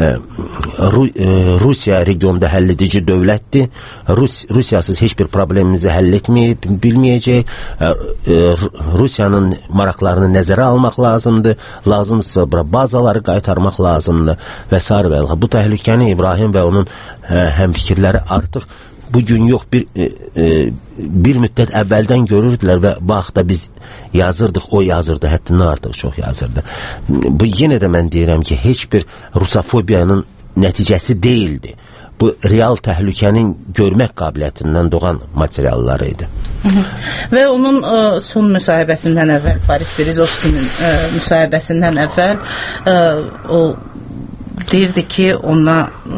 Rusiya regionda həlledici dövlətdir. Rusiyasız heç bir problemimizi həll etməyib, bilməyəcək. Rusiyanın maraqlarını nəzərə almaq lazımdır. Lazımsa bazaları qaytarmaq lazımdır və s. Bu təhlükəni İbrahim və onun həmfikirləri artıq bugün yox, bir müddət əvvəldən görürdülər və vaxtda biz yazırdıq, o yazırdı, həddindən artıq çox yazırdı. Bu yenə də mən deyirəm ki, heç bir rusofobiyanın nəticəsi deyildi. Bu real təhlükənin görmək qabiliyyətindən doğan materialları idi. Və onun son müsahibəsindən əvvəl, Boris Berezovskinin müsahibəsindən əvvəl o deyirdi ki, ona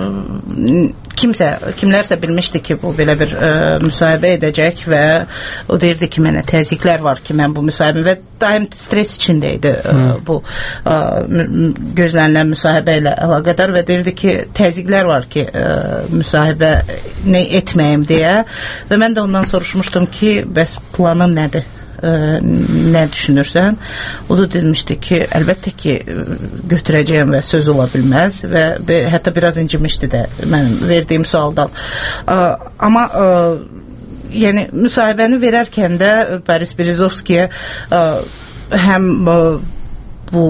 kimlərsə bilmişdi ki, bu belə bir müsahibə edəcək və o deyirdi ki, mənə təzyiqlər var ki, mən bu müsahibə və daim stres içində idi bu gözlənilən müsahibə ilə əlaqədar və deyirdi ki, təzyiqlər var ki, müsahibə etməyim deyə və mən də ondan soruşmuşdum ki, bəs planın nədir? Nə düşünürsən? O da demişdi ki, əlbəttə ki, götürəcəyəm və söz ola bilməz və hətta biraz incimişdi də mənim verdiyim sualdan. Amma yəni müsahibəni verərkən də Boris Berezovskiyə həm bu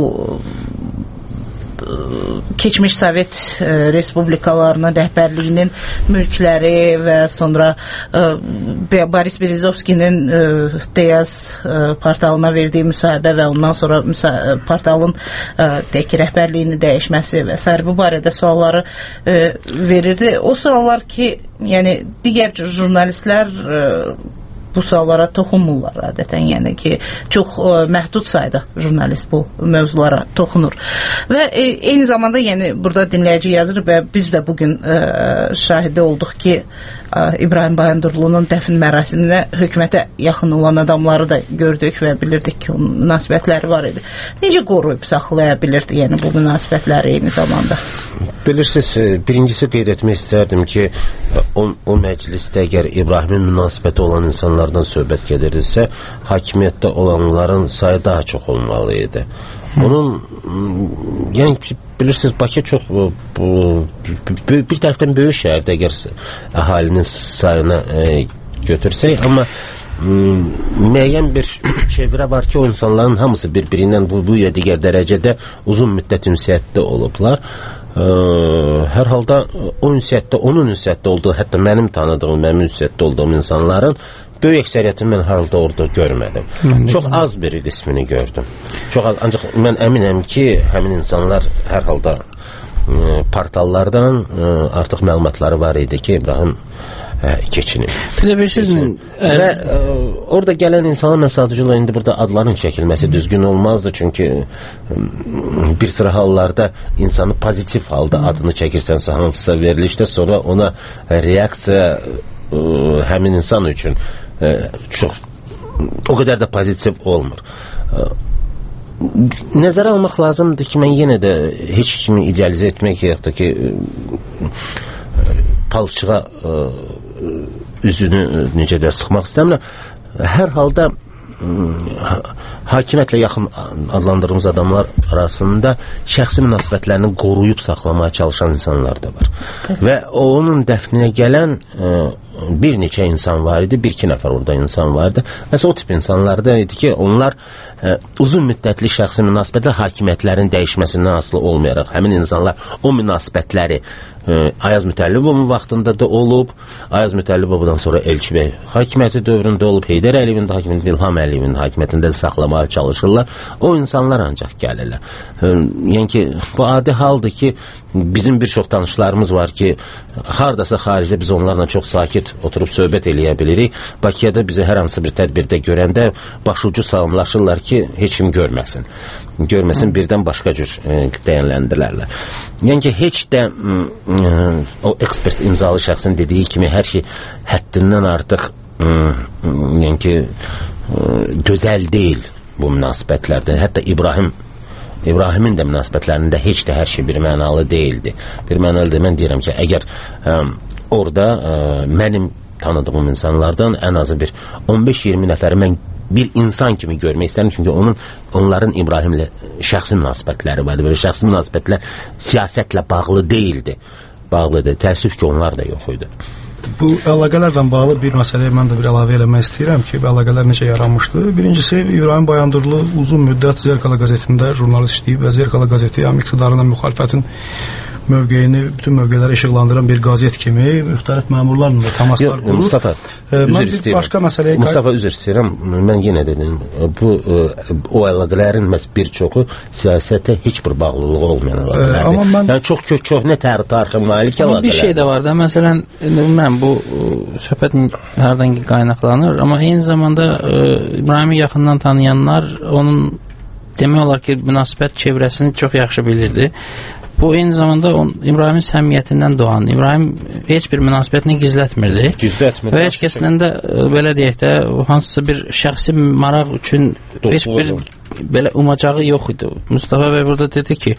keçmiş Sovet respublikalarının rəhbərliyinin mülkləri və sonra Boris Berezovskinin Deyaz portalına verdiyi müsahibə və ondan sonra portalın rəhbərliyini dəyişməsi və s. bu barədə sualları verirdi. O suallar ki, yəni digər jurnalistlər bu suallara toxunmurlar adətən, yəni ki, çox məhdud sayda jurnalist bu mövzulara toxunur. Və eyni zamanda, yəni burada dinləyici yazır və biz də bugün şahidi olduq ki, İbrahim Bayandurlunun dəfn mərasiminə hökumətə yaxın olan adamları da gördük və bilirdik ki, onun münasibətləri var idi. Necə qoruyub saxlaya bilirdi, yəni bu münasibətləri eyni zamanda? Bilirsiniz, birincisi qeyd etmək istərdim ki, o məclisdə əgər İbrahimin münasibəti olan insanlardan söhbət gedirdisə, hakimiyyətdə olanların sayı daha çox olmalı idi. Onun, yəni bilirsiniz, Bakı çox bir tərəfdən böyük şəhərdə əgər əhalinin sayını götürsək, amma müəyyən bir çevrə var ki, o insanların hamısı bir-birindən bu ya digər dərəcədə uzun müddət ünsiyyətdə olublar. Hər halda onun ünsiyyətdə olduğu, hətta mənim tanıdığım, mənim ünsiyyətdə olduğum insanların böyük əksəriyyətini mən hər halda orada görmədim. Çox az bir qismini gördüm. Çox az, ancaq mən əminəm ki, həmin insanlar hər halda portallardan artıq məlumatları var idi ki, İbrahim keçinib. Və orada gələn insanlar, mən sadəcə olaraq indi burada adların çəkilməsi düzgün olmazdı, çünki bir sıra hallarda insanı pozitiv halda adını çəkirsən hansısa verilişdə, sonra ona reaksiya həmin insan üçün çox o qədər də pozitiv olmur. Nəzərə almaq lazımdır ki, mən yenə də heç kimi idealizə etmək yaxud da ki palçığa üzünü necə də sıxmaq istəmirəm. Hər halda hakimiyyətlə yaxın adlandırdığımız adamlar arasında şəxsi münasibətlərini qoruyub saxlamaya çalışan insanlar da var. Və onun dəfninə gələn bir neçə insan var idi, bir-iki nəfər orada insan var idi. Məsələn, o tip insanlarda idi ki, onlar uzun müddətli şəxsi münasibətlə hakimiyyətlərin dəyişməsindən asılı olmayaraq, həmin insanlar o münasibətləri Ayaz Mütəllibovun vaxtında da olub, Ayaz Mütəllibovdan sonra Elçi bəy hakimiyyəti dövründə olub, Heydər Əliyevin də hakimiyyətində, İlham Əliyevin hakimiyyətində saxlamaya çalışırlar. O insanlar ancaq gəlirlər. Yəni ki, bu adi haldır ki, bizim bir çox tanışlarımız var ki, haradasa xaricdə biz onlarla çox sakit oturub söhbət eləyə bilirik. Bakıda bizi hər hansı bir tədbirdə görəndə başucu salamlaşırlar ki, heç kim görməsin. Görməsin, birdən başqa cür dəyərləndirərlər. Yəni ki, heç də o ekspert imzalı şəxsin dediyi kimi hər şey həddindən artıq yəni ki, gözəl deyil bu münasibətlərdə. Hətta İbrahimin də münasibətlərində heç də hər şey bir mənalı deyildi. Bir mənalı mən deyirəm ki, əgər orada mənim tanıdığım insanlardan ən azı bir 15-20 nəfəri mən bir insan kimi görmək istəyirəm, çünki onların İbrahimlə şəxsi münasibətləri vardı. Böyle şəxsi münasibətlər siyasətlə bağlı deyildi. Bağlıdır. Təəssüf ki, onlar da yox idi. Bu əlaqələrlə bağlı bir məsələyə mən də bir əlavə eləmək istəyirəm ki, bu əlaqələr necə yaranmışdı. Birincisi, İbrahim Bayandurlu uzun müddət Zerkala qəzetində jurnalist işləyib və Zerkala qəzeti həm iqtidarın, həm müxalifətin mövqeyini, bütün mövqeləri işıqlandıran bir qazet kimi müxtəlif məmurlarla da təmaslar qurur. Mustafa, üzr istəyirəm. Mustafa, üzr istəyirəm. Mən yenə dedim, o əlaqələrin bir çoxu siyasətə heç bir bağlılığı olmayan əlaqələrdir. Yəni, çox köhnə tarixə malik əlaqələr. Amma bir şey də var da, məsələn, mən bu söhbət hərdən ki qaynaqlanır, amma eyni zamanda İbrahimi yaxından tanıyanlar onun demək olar ki, münasibət çevrəsini çox yaxşı bilirdi. Bu eyni zamanda İbrahimin səmimiyyətindən doğan. İbrahim heç bir münasibətini gizlətmirdi. Və heç kəsindən də belə deyək də hansısa bir şəxsi maraq üçün heç bir belə umacağı yox idi. Mustafa bəy burada dedi ki,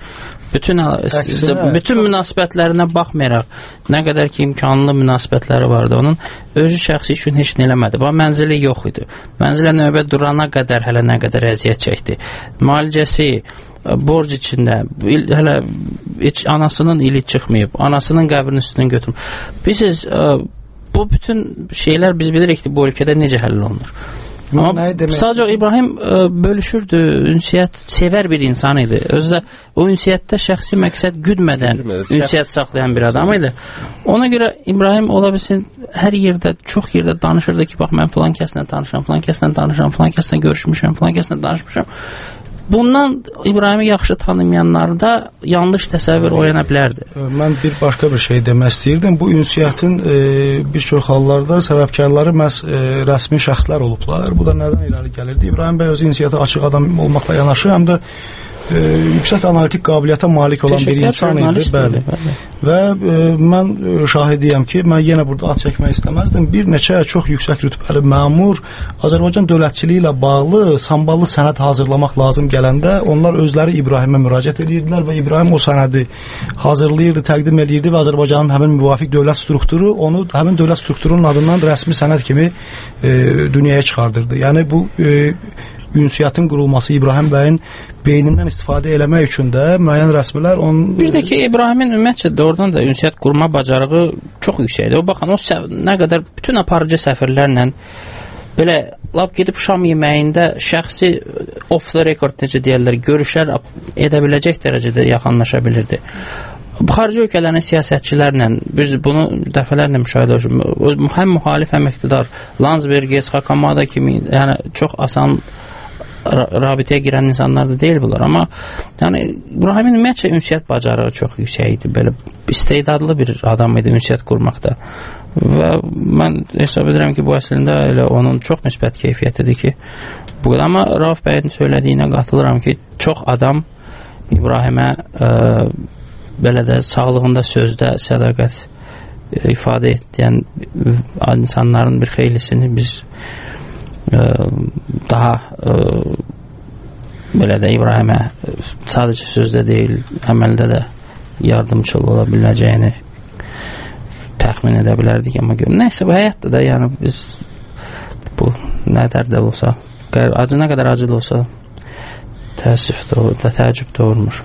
bütün münasibətlərinə baxmayaraq, nə qədər ki imkanlı münasibətləri vardı onun, özü şəxsi üçün heç nə eləmədi. Bu mənzili yox idi. Mənzilə növbə durana qədər hələ nə qədər əziyyət çəkdi. Müalicəsi borc içində, hələ heç anasının ili çıxmayıb, anasının qəbrinin üstündən götürmür. Bilirsiniz, bu bütün şeylər biz bilirik ki, bu ölkədə necə həll olunur. Amma sadəcə İbrahim bölüşürdü, ünsiyyət sevər bir insan idi. Özü də o ünsiyyətdə şəxsi məqsəd güdmədən ünsiyyət saxlayan bir adam idi. Ona görə İbrahim ola bilsin hər yerdə, çox yerdə danışırdı ki, bax mən filan kəslə danışıram, filan kəslə danışıram, filan kəslə görüşmüşəm, filan kəslə danışmışam. bundan İbrahimi yaxşı tanımayanlar da yanlış təsəvvür oyana bilərdi. Mən başqa bir şey demək istəyirdim. Bu ünsiyyətin bir çox hallarda səbəbkarları məhz rəsmi şəxslər olublar. Bu da nədən irəli gəlirdi? İbrahim bəy özü ünsiyyətə açıq adam olmaqla yanaşı, həm də yüksək analitik qabiliyyətə malik olan bir insan idi. Bəli. Və mən şahidiyəm ki, mən yenə burada ad çəkmək istəməzdim. Bir neçə çox yüksək rütbəli məmur Azərbaycan dövlətçiliyi ilə bağlı samballı sənəd hazırlamaq lazım gələndə onlar özləri İbrahimə müraciət edirdilər və İbrahim o sənədi hazırlayırdı, təqdim edirdi və Azərbaycanın həmin müvafiq dövlət strukturu onu həmin dövlət strukturunun adından rəsmi sənəd kimi dünyaya çıxardırdı. Yəni bu ünsiyyətin qurulması İbrahim bəyin beynindən istifadə eləmək üçün də müəyyən rəsmilər onun... Bir də ki, İbrahimin ümumiyyətcə doğrudan da ünsiyyət qurma bacarığı çox yüksəkdir. O baxın, o nə qədər bütün aparıcı səfirlərlə belə lap gedib şam yeməyində şəxsi off the record necə deyərlər, görüşlər edə biləcək dərəcədə yaxınlaşa bilirdi. Xarici ölkələrin siyasətçilərlə biz bunu dəfələrlə müşahidə edirik. Həm müxalif, həm iqtidar, Landsbergis, Hakamada kimi, yəni çox asan rabitəyə girən insanlar da deyil bunlar, amma yəni İbrahimin ümumiyyətcə ünsiyyət bacarığı çox yüksək idi, belə istedadlı bir adam idi ünsiyyət qurmaqda və mən hesab edirəm ki, bu əslində elə onun çox müsbət keyfiyyətidir ki, bu qədər. Amma Rauf bəyin söylədiyinə qatılıram ki, çox adam İbrahimə belə də sağlığında, sözdə sədaqət ifadə edən insanların bir xeylisini biz daha belə də İbrahimə sadəcə sözdə deyil, əməldə də yardımçıl ola biləcəyini təxmin edə bilərdik, amma nəysə, bu həyatda da yəni biz bu nə dərdə olsa, nə qədər acılı olsa təəssüf də təəccüb doğurmur.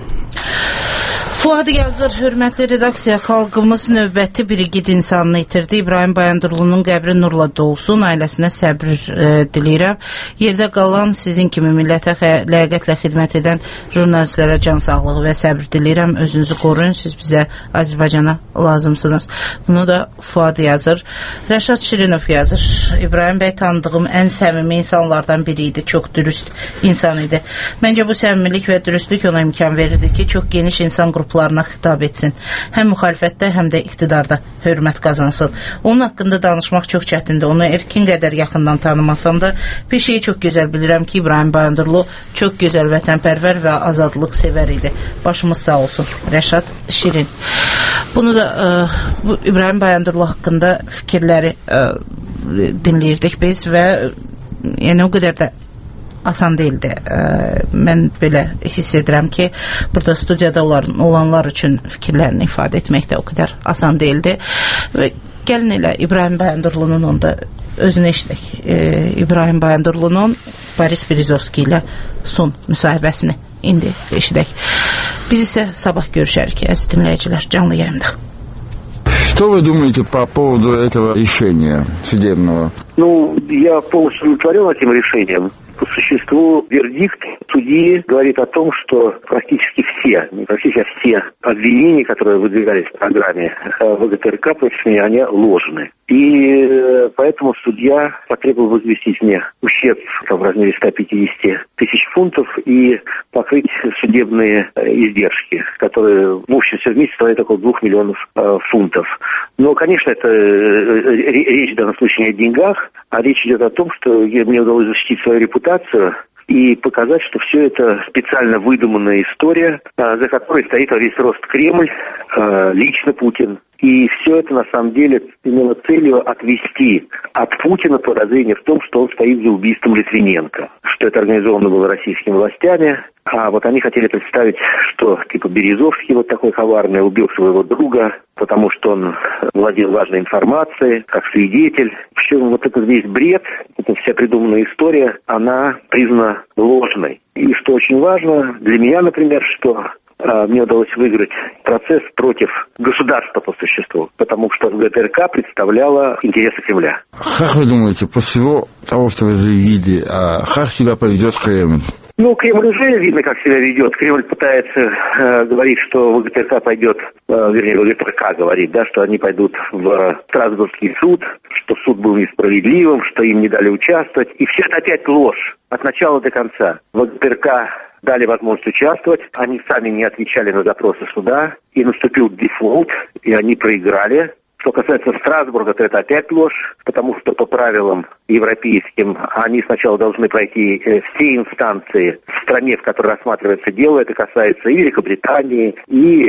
Fuad yazır, hörmətli redaksiya, xalqımız növbəti bir igid insanını itirdi. İbrahim Bayandurlunun qəbri nurla dolsun, ailəsinə səbr diləyirəm. Yerdə qalan sizin kimi millətə ləyaqətlə xidmət edən jurnalistlərə can sağlığı və səbr diləyirəm. Özünüzü qoruyun, siz bizə Azərbaycana lazımsınız. Bunu da Fuad yazır. Rəşad Şirinov yazır, İbrahim bəy tanıdığım ən səmimi insanlardan biri idi, çox dürüst insan idi. Məncə bu səmimilik və dürüstlük ona imkan verirdi ki, çox geniş insan qruplarına xitab etsin. Həm müxalifətdə, həm də iqtidarda hörmət qazansın. Onun haqqında danışmaq çox çətindir. Onu erkin qədər yaxından tanımasam da bir şeyi çox gözəl bilirəm ki, İbrahim Bayandurlu çox gözəl vətənpərvər və azadlıq sevər idi. Başımız sağ olsun. Rəşad Şirin. Bunu da bu İbrahim Bayandurlu haqqında fikirləri dinləyirdik biz və yəni o qədər də asan deyildi. Mən belə hiss edirəm ki, burada studiyada olanlar üçün fikirlərini ifadə etmək də o qədər asan deyildi. Və gəlin elə İbrahim Bayandurlunun onda özünü eşidək. İbrahim Bayandurlunun Boris Berezovski ilə son müsahibəsini indi eşidək. Biz isə sabah görüşərik, əziz dinləyicilər, canlı yayımda. Что вы думаете по поводу этого решения судебного? Ну, я полностью удовлетворен этим решением. По существу вердикт судьи говорит о том, что практически все обвинения, которые выдвигались в программе ВГТРК против меня, они ложны. И поэтому судья потребовал возместить мне ущерб в размере 150 тысяч фунтов и покрыть судебные издержки, которые в общем все вместе составляют около 2 миллионов фунтов. Но, конечно, это речь в данном случае не о деньгах, а речь идет о том, что мне удалось защитить свою репутацию и показать, что все это специально выдуманная история, за которой стоит во весь рост Кремль, лично Путин. И все это на самом деле имело целью отвести от Путина подозрение в том, что он стоит за убийством Литвиненко, что это организовано было российскими властями, а вот они хотели представить, что типа Березовский вот такой коварный убил своего друга, потому что он владел важной информацией, как свидетель. Причем вот этот весь бред, эта вся придуманная история, она признана ложной. И что очень важно для меня, например, что мне удалось выиграть процесс против государства по существу, потому что ГТРК представляла интересы Кремля. Как вы думаете, после всего того, что вы заявили, как себя поведет Кремль? Ну, Кремль уже видно, как себя ведет. Кремль пытается говорить, что ВГТРК пойдет, вернее, ВГТРК говорит, да, что они пойдут в Страсбургский суд, что суд был несправедливым, что им не дали участвовать. И все это опять ложь от начала до конца. ВГТРК дали возможность участвовать. Они сами не отвечали на запросы суда, и наступил дефолт, и они проиграли. Что касается Страсбурга, то это опять ложь, потому что по правилам европейским они сначала должны пройти все инстанции в стране, в которой рассматривается дело. Это касается и Великобритании, и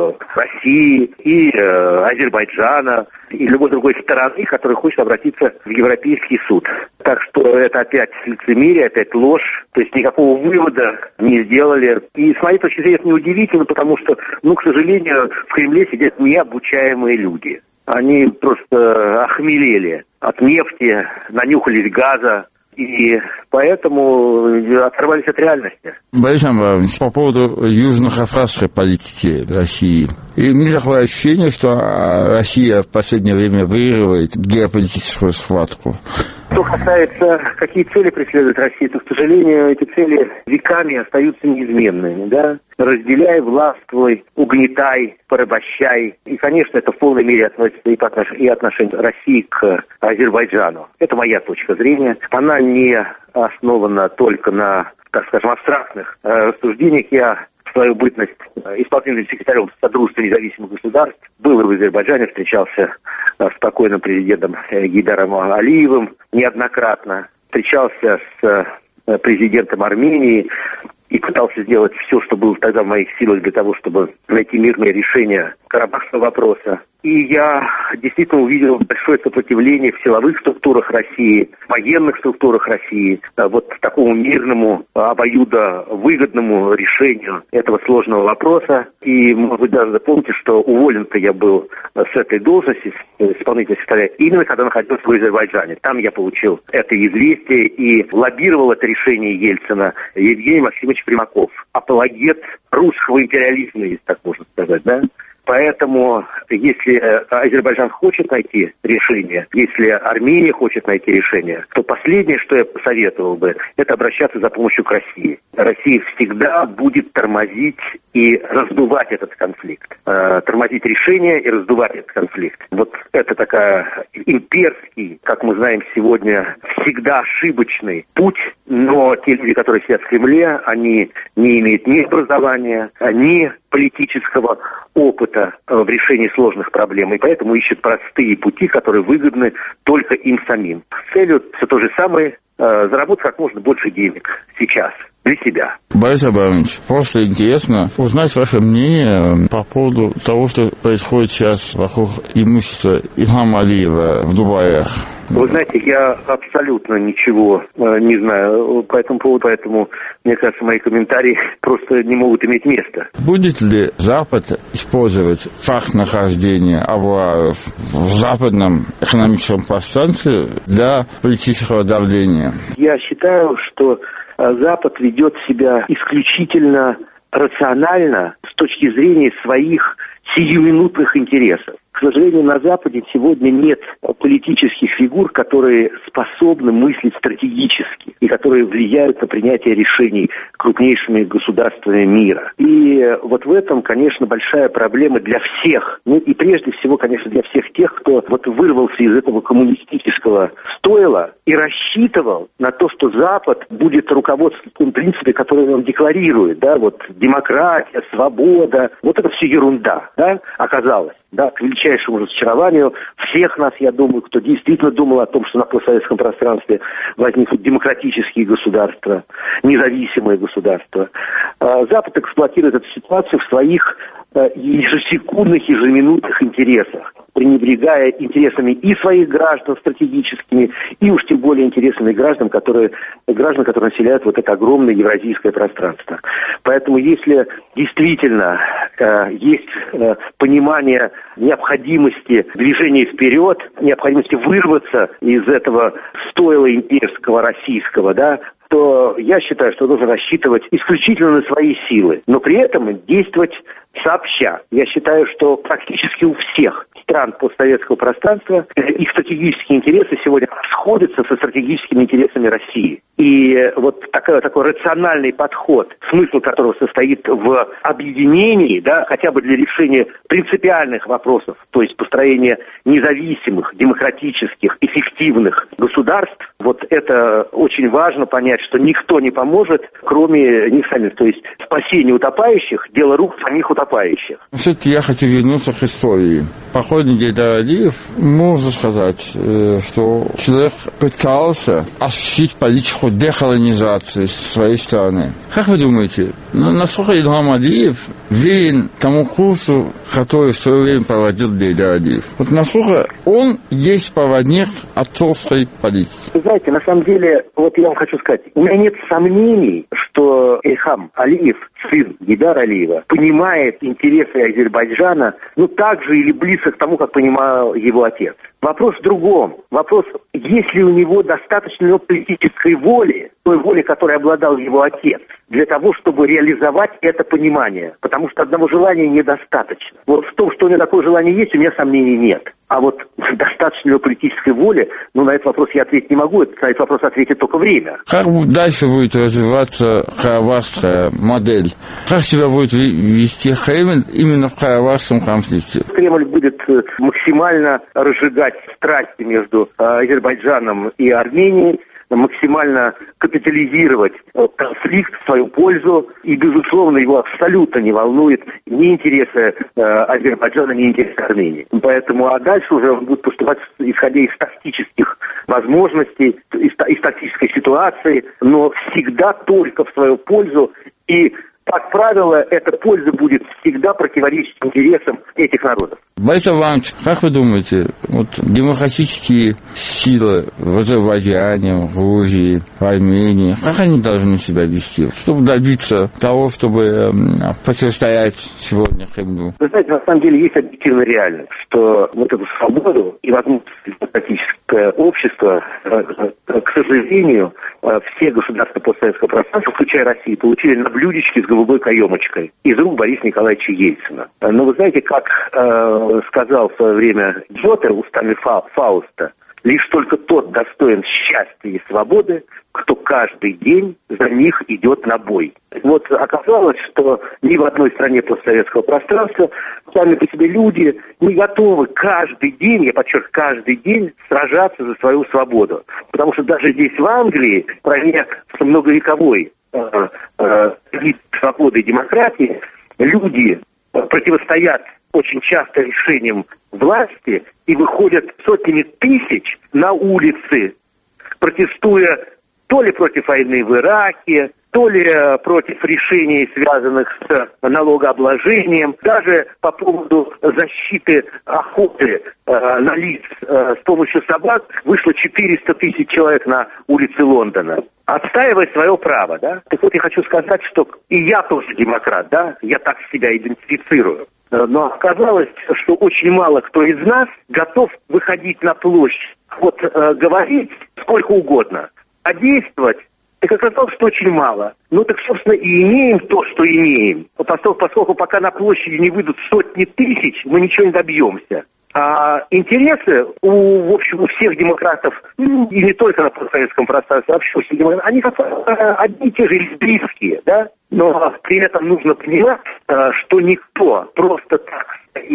России, и Азербайджана, и любой другой стороны, которая хочет обратиться в Европейский суд. Так что это опять лицемерие, опять ложь. То есть никакого вывода не сделали. И с моей точки зрения это неудивительно, потому что, к сожалению, в Кремле сидят необучаемые люди. Они просто охмелели от нефти, нанюхались газа, и поэтому оторвались от реальности. Борис Абрамович, по поводу южно-кавказской политики России. И у меня такое ощущение, что Россия в последнее время выигрывает геополитическую схватку. Что касается, какие цели преследует Россия, то, к сожалению, эти цели веками остаются неизменными, да? Разделяй, властвуй, угнетай, порабощай. И, конечно, это в полной мере относится и отношение России к Азербайджану. Это моя точка зрения. Она не основана только на, так скажем, абстрактных рассуждениях. Я в свою бытность исполнительным секретарем Содружества независимых государств был в Азербайджане, встречался с покойным президентом Гейдаром Алиевым неоднократно, встречался с президентом Армении и пытался сделать все, что было тогда в моих силах для того, чтобы найти мирное решение карабахского вопроса. И я действительно увидел большое сопротивление в силовых структурах России, в военных структурах России, вот такому мирному, обоюдовыгодному решению этого сложного вопроса. И, может быть, даже помните, что уволен-то я был с этой должности, исполнительного секретаря, именно когда находился в Азербайджане. Там я получил это известие и лоббировал это решение Ельцина Евгений Максимович Примаков. Апологет русского империализма, если так можно сказать, да? Поэтому, если Азербайджан хочет найти решение, если Армения хочет найти решение, то последнее, что я посоветовал бы, это обращаться за помощью к России. Россия всегда будет тормозить и раздувать этот конфликт. Тормозить решение и раздувать этот конфликт. Вот это такая имперский, как мы знаем сегодня, всегда ошибочный путь, но те люди, которые сидят в Кремле, они не имеют ни образования, ни политического опыта в решении сложных проблем, и поэтому ищут простые пути, которые выгодны только им самим. С целью все то же самое заработать как можно больше денег сейчас для себя. Борис Абрамович, просто интересно узнать ваше мнение по поводу того, что происходит сейчас вокруг имущества Ильхама Алиева в Дубаях. Вы знаете, я абсолютно ничего не знаю по этому поводу, поэтому, мне кажется, мои комментарии просто не могут иметь места. Будет ли Запад использовать факт нахождения авуаров в западном экономическом пространстве для политического давления? Я считаю, что Запад ведет себя исключительно рационально с точки зрения своих сиюминутных интересов. К сожалению, на Западе сегодня нет политических фигур, которые способны мыслить стратегически и которые влияют на принятие решений крупнейшими государствами мира. И вот в этом, конечно, большая проблема для всех. И прежде всего, конечно, для всех тех, кто вот вырвался из этого коммунистического стойла и рассчитывал на то, что Запад будет руководствоваться тем принципом, который он декларирует, да, вот демократия, свобода, вот это все ерунда, да, оказалось. Да, к величайшему разочарованию всех нас, я думаю, кто действительно думал о том, что на постсоветском пространстве возникнут демократические государства, независимые государства. Запад эксплуатирует эту ситуацию в своих ежесекундных, ежеминутных интересах, пренебрегая интересами и своих граждан стратегическими, и уж тем более интересами граждан, которые населяют вот это огромное евразийское пространство. Поэтому если действительно есть понимание необходимости движения вперед, необходимости вырваться из этого стойла имперского, российского, да, то я считаю, что должен рассчитывать исключительно на свои силы, но при этом действовать сообща. Я считаю, что практически у всех стран постсоветского пространства их стратегические интересы сегодня сходятся со стратегическими интересами России. И вот такой рациональный подход, смысл которого состоит в объединении, да, хотя бы для решения принципиальных вопросов, то есть построения независимых, демократических, эффективных государств, вот это очень важно понять, что никто не поможет, кроме них самих. То есть спасение утопающих – дело рук самих утопающих. Все-таки я хочу вернуться к истории. Покойный Гейдар Алиев, можно сказать, что человек пытался осуществить политику деколонизации своей страны. Как вы думаете, насколько Ильгам Алиев верен тому курсу, который в свое время проводил Гейдар Алиев? Вот насколько он есть проводник отцовской политики? Вы знаете, на самом деле, вот я вам хочу сказать, у меня нет сомнений, что Ильхам Алиев, сын Гейдара Алиева, понимает интересы Азербайджана, так же или близко к тому, как понимал его отец. Вопрос в другом. Вопрос, есть ли у него достаточно политической воли, той воли, которой обладал его отец, для того, чтобы реализовать это понимание. Потому что одного желания недостаточно. Вот в том, что у него такое желание есть, у меня сомнений нет. А вот достаточно ли политической воли, на этот вопрос я ответить не могу. На этот вопрос ответит только время. Как дальше будет развиваться карабахская модель? Как себя будет вести Кремль именно в карабахском конфликте? Кремль будет максимально разжигать страсти между Азербайджаном и Арменией, максимально капитализировать конфликт в свою пользу, и, безусловно, его абсолютно не волнует ни интересы Азербайджана, ни интересы Армении. Поэтому, дальше уже он будет поступать, исходя из тактических возможностей, из тактической ситуации, но всегда только в свою пользу, и как правило, эта польза будет всегда противоречить интересам этих народов. Борис Иванович, как вы думаете, демократические силы в Азербайджане, в Грузии, в Армении, как они должны себя вести, чтобы добиться того, чтобы противостоять сегодня Кремлю? Вы знаете, на самом деле есть объективная реальность, что эту свободу и возможность демократическое общество, к сожалению, все государства постсоветского пространства, включая Россию, получили на блюдечке с голубой каемочкой из рук Бориса Николаевича Ельцина. Но вы знаете, как сказал в свое время Джотер устами Фауста, лишь только тот достоин счастья и свободы, кто каждый день за них идет на бой. Вот оказалось, что ни в одной стране постсоветского пространства сами по себе люди не готовы каждый день, я подчеркиваю, каждый день сражаться за свою свободу. Потому что даже здесь, в Англии, в стране с многовековой свободы и демократии, люди противостоят очень часто решениям власти и выходят сотнями тысяч на улицы, протестуя то ли против войны в Ираке, то ли против решений, связанных с налогообложением, даже по поводу защиты охоты на лиц с помощью собак вышло 400 тысяч человек на улице Лондона, отстаивая свое право, да. Так вот, я хочу сказать, что и я тоже демократ, да, я так себя идентифицирую. Но оказалось, что очень мало кто из нас готов выходить на площадь, говорить сколько угодно, а действовать, так оказалось, что очень мало. Так, собственно, и имеем то, что имеем. Поскольку пока на площади не выйдут сотни тысяч, мы ничего не добьемся. А интересы у всех демократов, и не только на постсоветском пространстве, а вообще у всех демократов, они одни и те же, или близкие, да? Но при этом нужно понимать, что никто просто так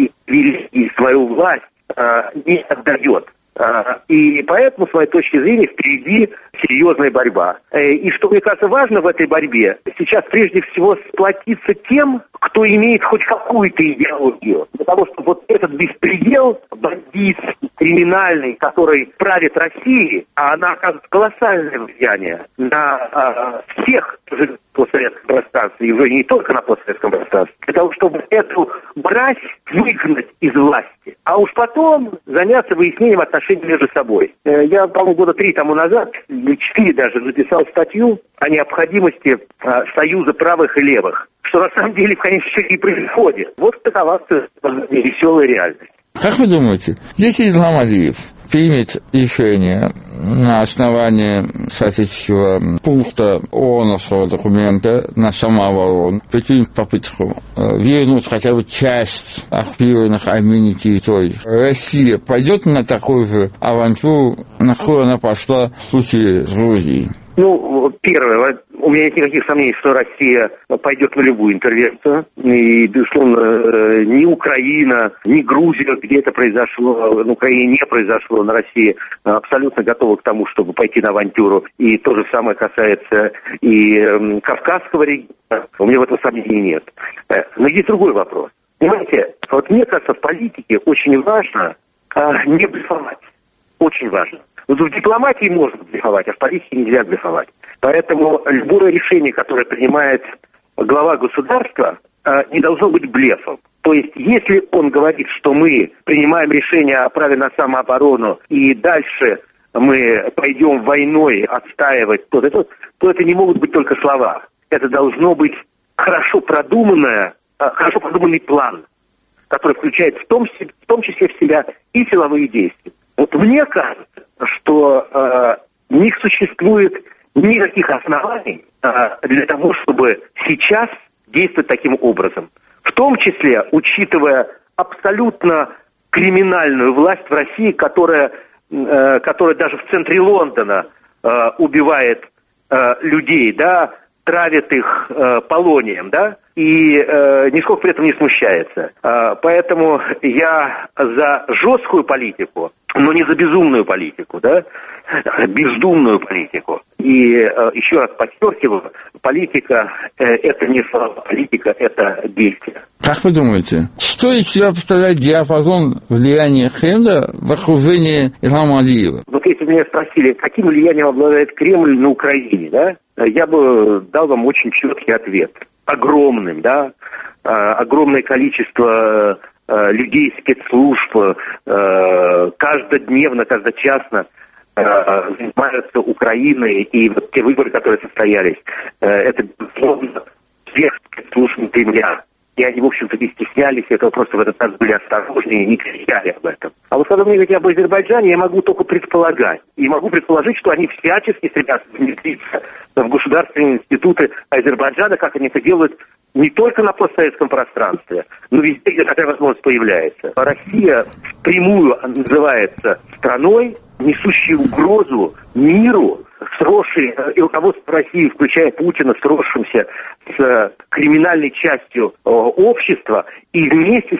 и свою власть не отдает. И поэтому, с моей точки зрения, впереди серьезная борьба. И что, мне кажется, важно в этой борьбе, сейчас прежде всего сплотиться тем, кто имеет хоть какую-то идеологию. Потому что этот беспредел бандитский, криминальный, который правит Россией, а она оказывает колоссальное влияние на всех постсоветском пространстве, и уже не только на постсоветском пространстве, для того, чтобы эту мразь выгнать из власти, а уж потом заняться выяснением отношений между собой. Я, по-моему, года 3 тому назад, или 4 даже, написал статью о необходимости союза правых и левых, что на самом деле в конечном счете и происходит. Вот такова веселая реальность. Как вы думаете, если Ильгам Алиев примет решение на основании соответствующего пункта ООНовского документа на самооборону, предпримет попытку вернуть хотя бы часть оккупированных Арменией территорий, Россия пойдет на такую же авантюру, на какую она пошла в случае с Грузией? Ну, первое, у меня нет никаких сомнений, что Россия пойдет на любую интервенцию. И, безусловно, ни Украина, ни Грузия, где это произошло, на Украине не произошло, на России абсолютно готовы к тому, чтобы пойти на авантюру. И то же самое касается и Кавказского региона. У меня в этом сомнений нет. Но есть другой вопрос. Понимаете, вот мне кажется, в политике очень важно не блефовать. Очень важно. Вот в дипломатии можно блефовать, а в политике нельзя блефовать. Поэтому любое решение, которое принимает глава государства, не должно быть блефом. То есть, если он говорит, что мы принимаем решение о праве на самооборону, и дальше мы пойдем войной отстаивать то это не могут быть только слова. Это должно быть хорошо продуманный план, который включает в том числе в себя и силовые действия. Вот мне кажется, что не существует никаких оснований для того, чтобы сейчас действовать таким образом. В том числе, учитывая абсолютно криминальную власть в России, которая даже в центре Лондона убивает людей, да, травит их полонием, да, и нисколько при этом не смущается. Поэтому я за жесткую политику, но не за безумную политику, да, бездумную политику. И еще раз подчеркиваю, политика это не слова, политика это действие. Как вы думаете, что из себя представляет диапазон влияния Кремля в окружении Ильхама Алиева? Вот если меня спросили, каким влиянием обладает Кремль на Украине, да, я бы дал вам очень четкий ответ. Огромным, да, огромное количество людей, спецслужб, каждодневно, каждочасно занимаются Украиной, и вот те выборы, которые состоялись, это, безусловно, всех спецслужб Кремля. И они, в общем-то, не стеснялись, этого просто в этот раз были осторожнее и не кричали об этом. А вот когда мне говорят об Азербайджане, я могу только предполагать. И могу предположить, что они всячески стремятся внедриться в государственные институты Азербайджана, как они это делают не только на постсоветском пространстве, но везде, где такая возможность появляется. Россия впрямую называется страной, несущей угрозу миру, сросшей, и руководство России, включая Путина, сросшимся с криминальной частью общества, и вместе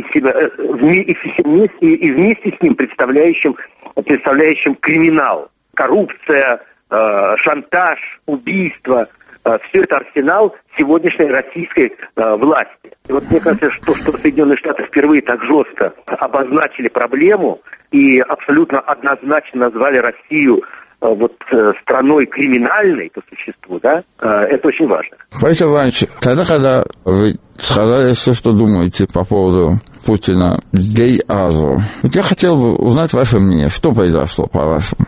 с ним представляющим криминал, коррупция, шантаж, убийство. Все это арсенал сегодняшней российской власти. И вот мне кажется, что Соединенные Штаты впервые так жестко обозначили проблему и абсолютно однозначно назвали Россию страной криминальной по существу, да, это очень важно. Борис Иванович, когда вы сказали все, что думаете по поводу Путина, Гей Азу, я хотел бы узнать ваше мнение, что произошло, по-вашему?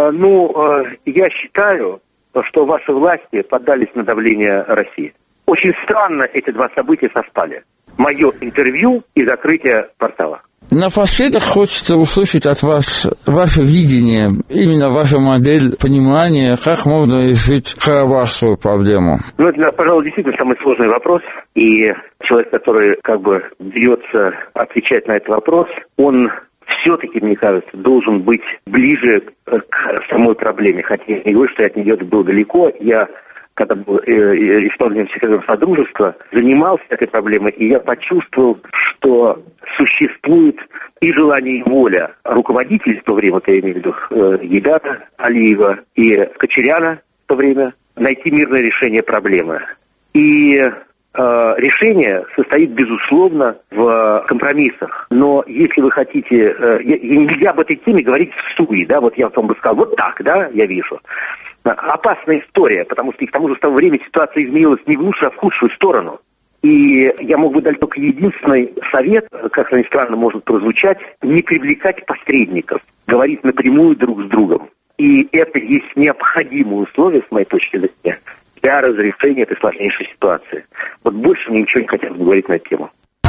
Я считаю, что ваши власти поддались на давление России. Очень странно эти два события совпали. Мое интервью и закрытие портала. Напоследок хочется услышать от вас ваше видение, именно ваша модель понимания, как можно решить карабахскую проблему. Это, пожалуй, действительно самый сложный вопрос. И человек, который берется отвечать на этот вопрос, он все-таки, мне кажется, должен быть ближе к самой проблеме. Хотя я не говорю, что я от нее был далеко. Я, когда был исполнительным секретарем Содружества, занимался этой проблемой, и я почувствовал, что существует и желание, и воля руководителей в то время, я имею в виду Гейдара Алиева и Кочаряна в то время, найти мирное решение проблемы. И решение состоит, безусловно, в компромиссах. Но если вы хотите... Нельзя об этой теме говорить в суе, да, вот я вам бы сказал, вот так, да, я вижу. Опасная история, потому что и к тому же с того времени ситуация изменилась не в лучшую, а в худшую сторону. И я мог бы дать только единственный совет, как ни странно может прозвучать, не привлекать посредников, говорить напрямую друг с другом. И это есть необходимое условие, с моей точки зрения, для разрешения этой сложнейшей ситуации. Вот больше мне ничего не хотелось говорить на эту тему.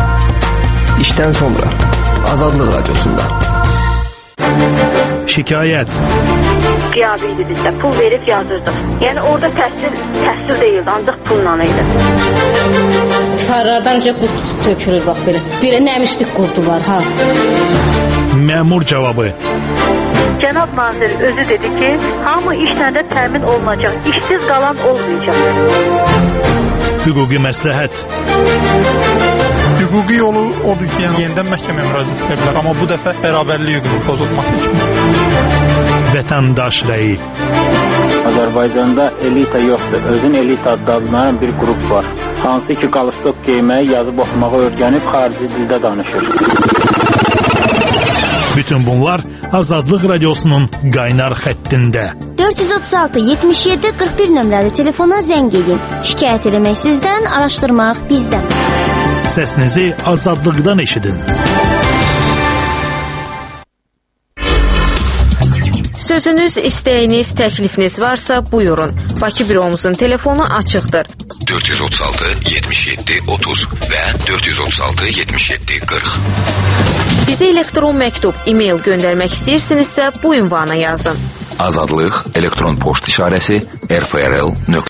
İşten sonra Azadlıq Radiosunda. Şikayət. Qiyabi idi bizdə, pul verib yazırdıq. Yəni orada təhsil deyildi, ancaq pulla idi. Tifarlardan qurd tökülür bax belə. Belə nəmişlik qurdu var ha. Məmur cavabı. Cənab nazir özü dedi ki, hamı işlə də təmin olunacaq, işsiz qalan olmayacaq. Hüquqi məsləhət. Hüquqi yolu odur ki, yenidən məhkəməyə müraciət edə bilər, amma bu dəfə bərabərlik hüququnun pozulması kimi. Vətəndaş rəyi. Azərbaycanda elita yoxdur. Özün elita adlanan bir qrup var. Hansı ki, qalstok geyməyi, yazıb oxumağı öyrənib xarici dildə danışır. Bütün bunlar Azadlıq Radiosunun qaynar xəttində. 436-77-41 nömrəli telefona zəng edin. Şikayət eləmək sizdən, araşdırmaq bizdən. Səsinizi azadlıqdan eşidin. Sözünüz, istəyiniz, təklifiniz varsa buyurun. Bakı büromuzun telefonu açıqdır. 436-77-30 və 436-77-40. Bizə elektron məktub, e-mail göndərmək istəyirsinizsə bu ünvana yazın. Azadlıq elektron poçt işarəsi rfrl.az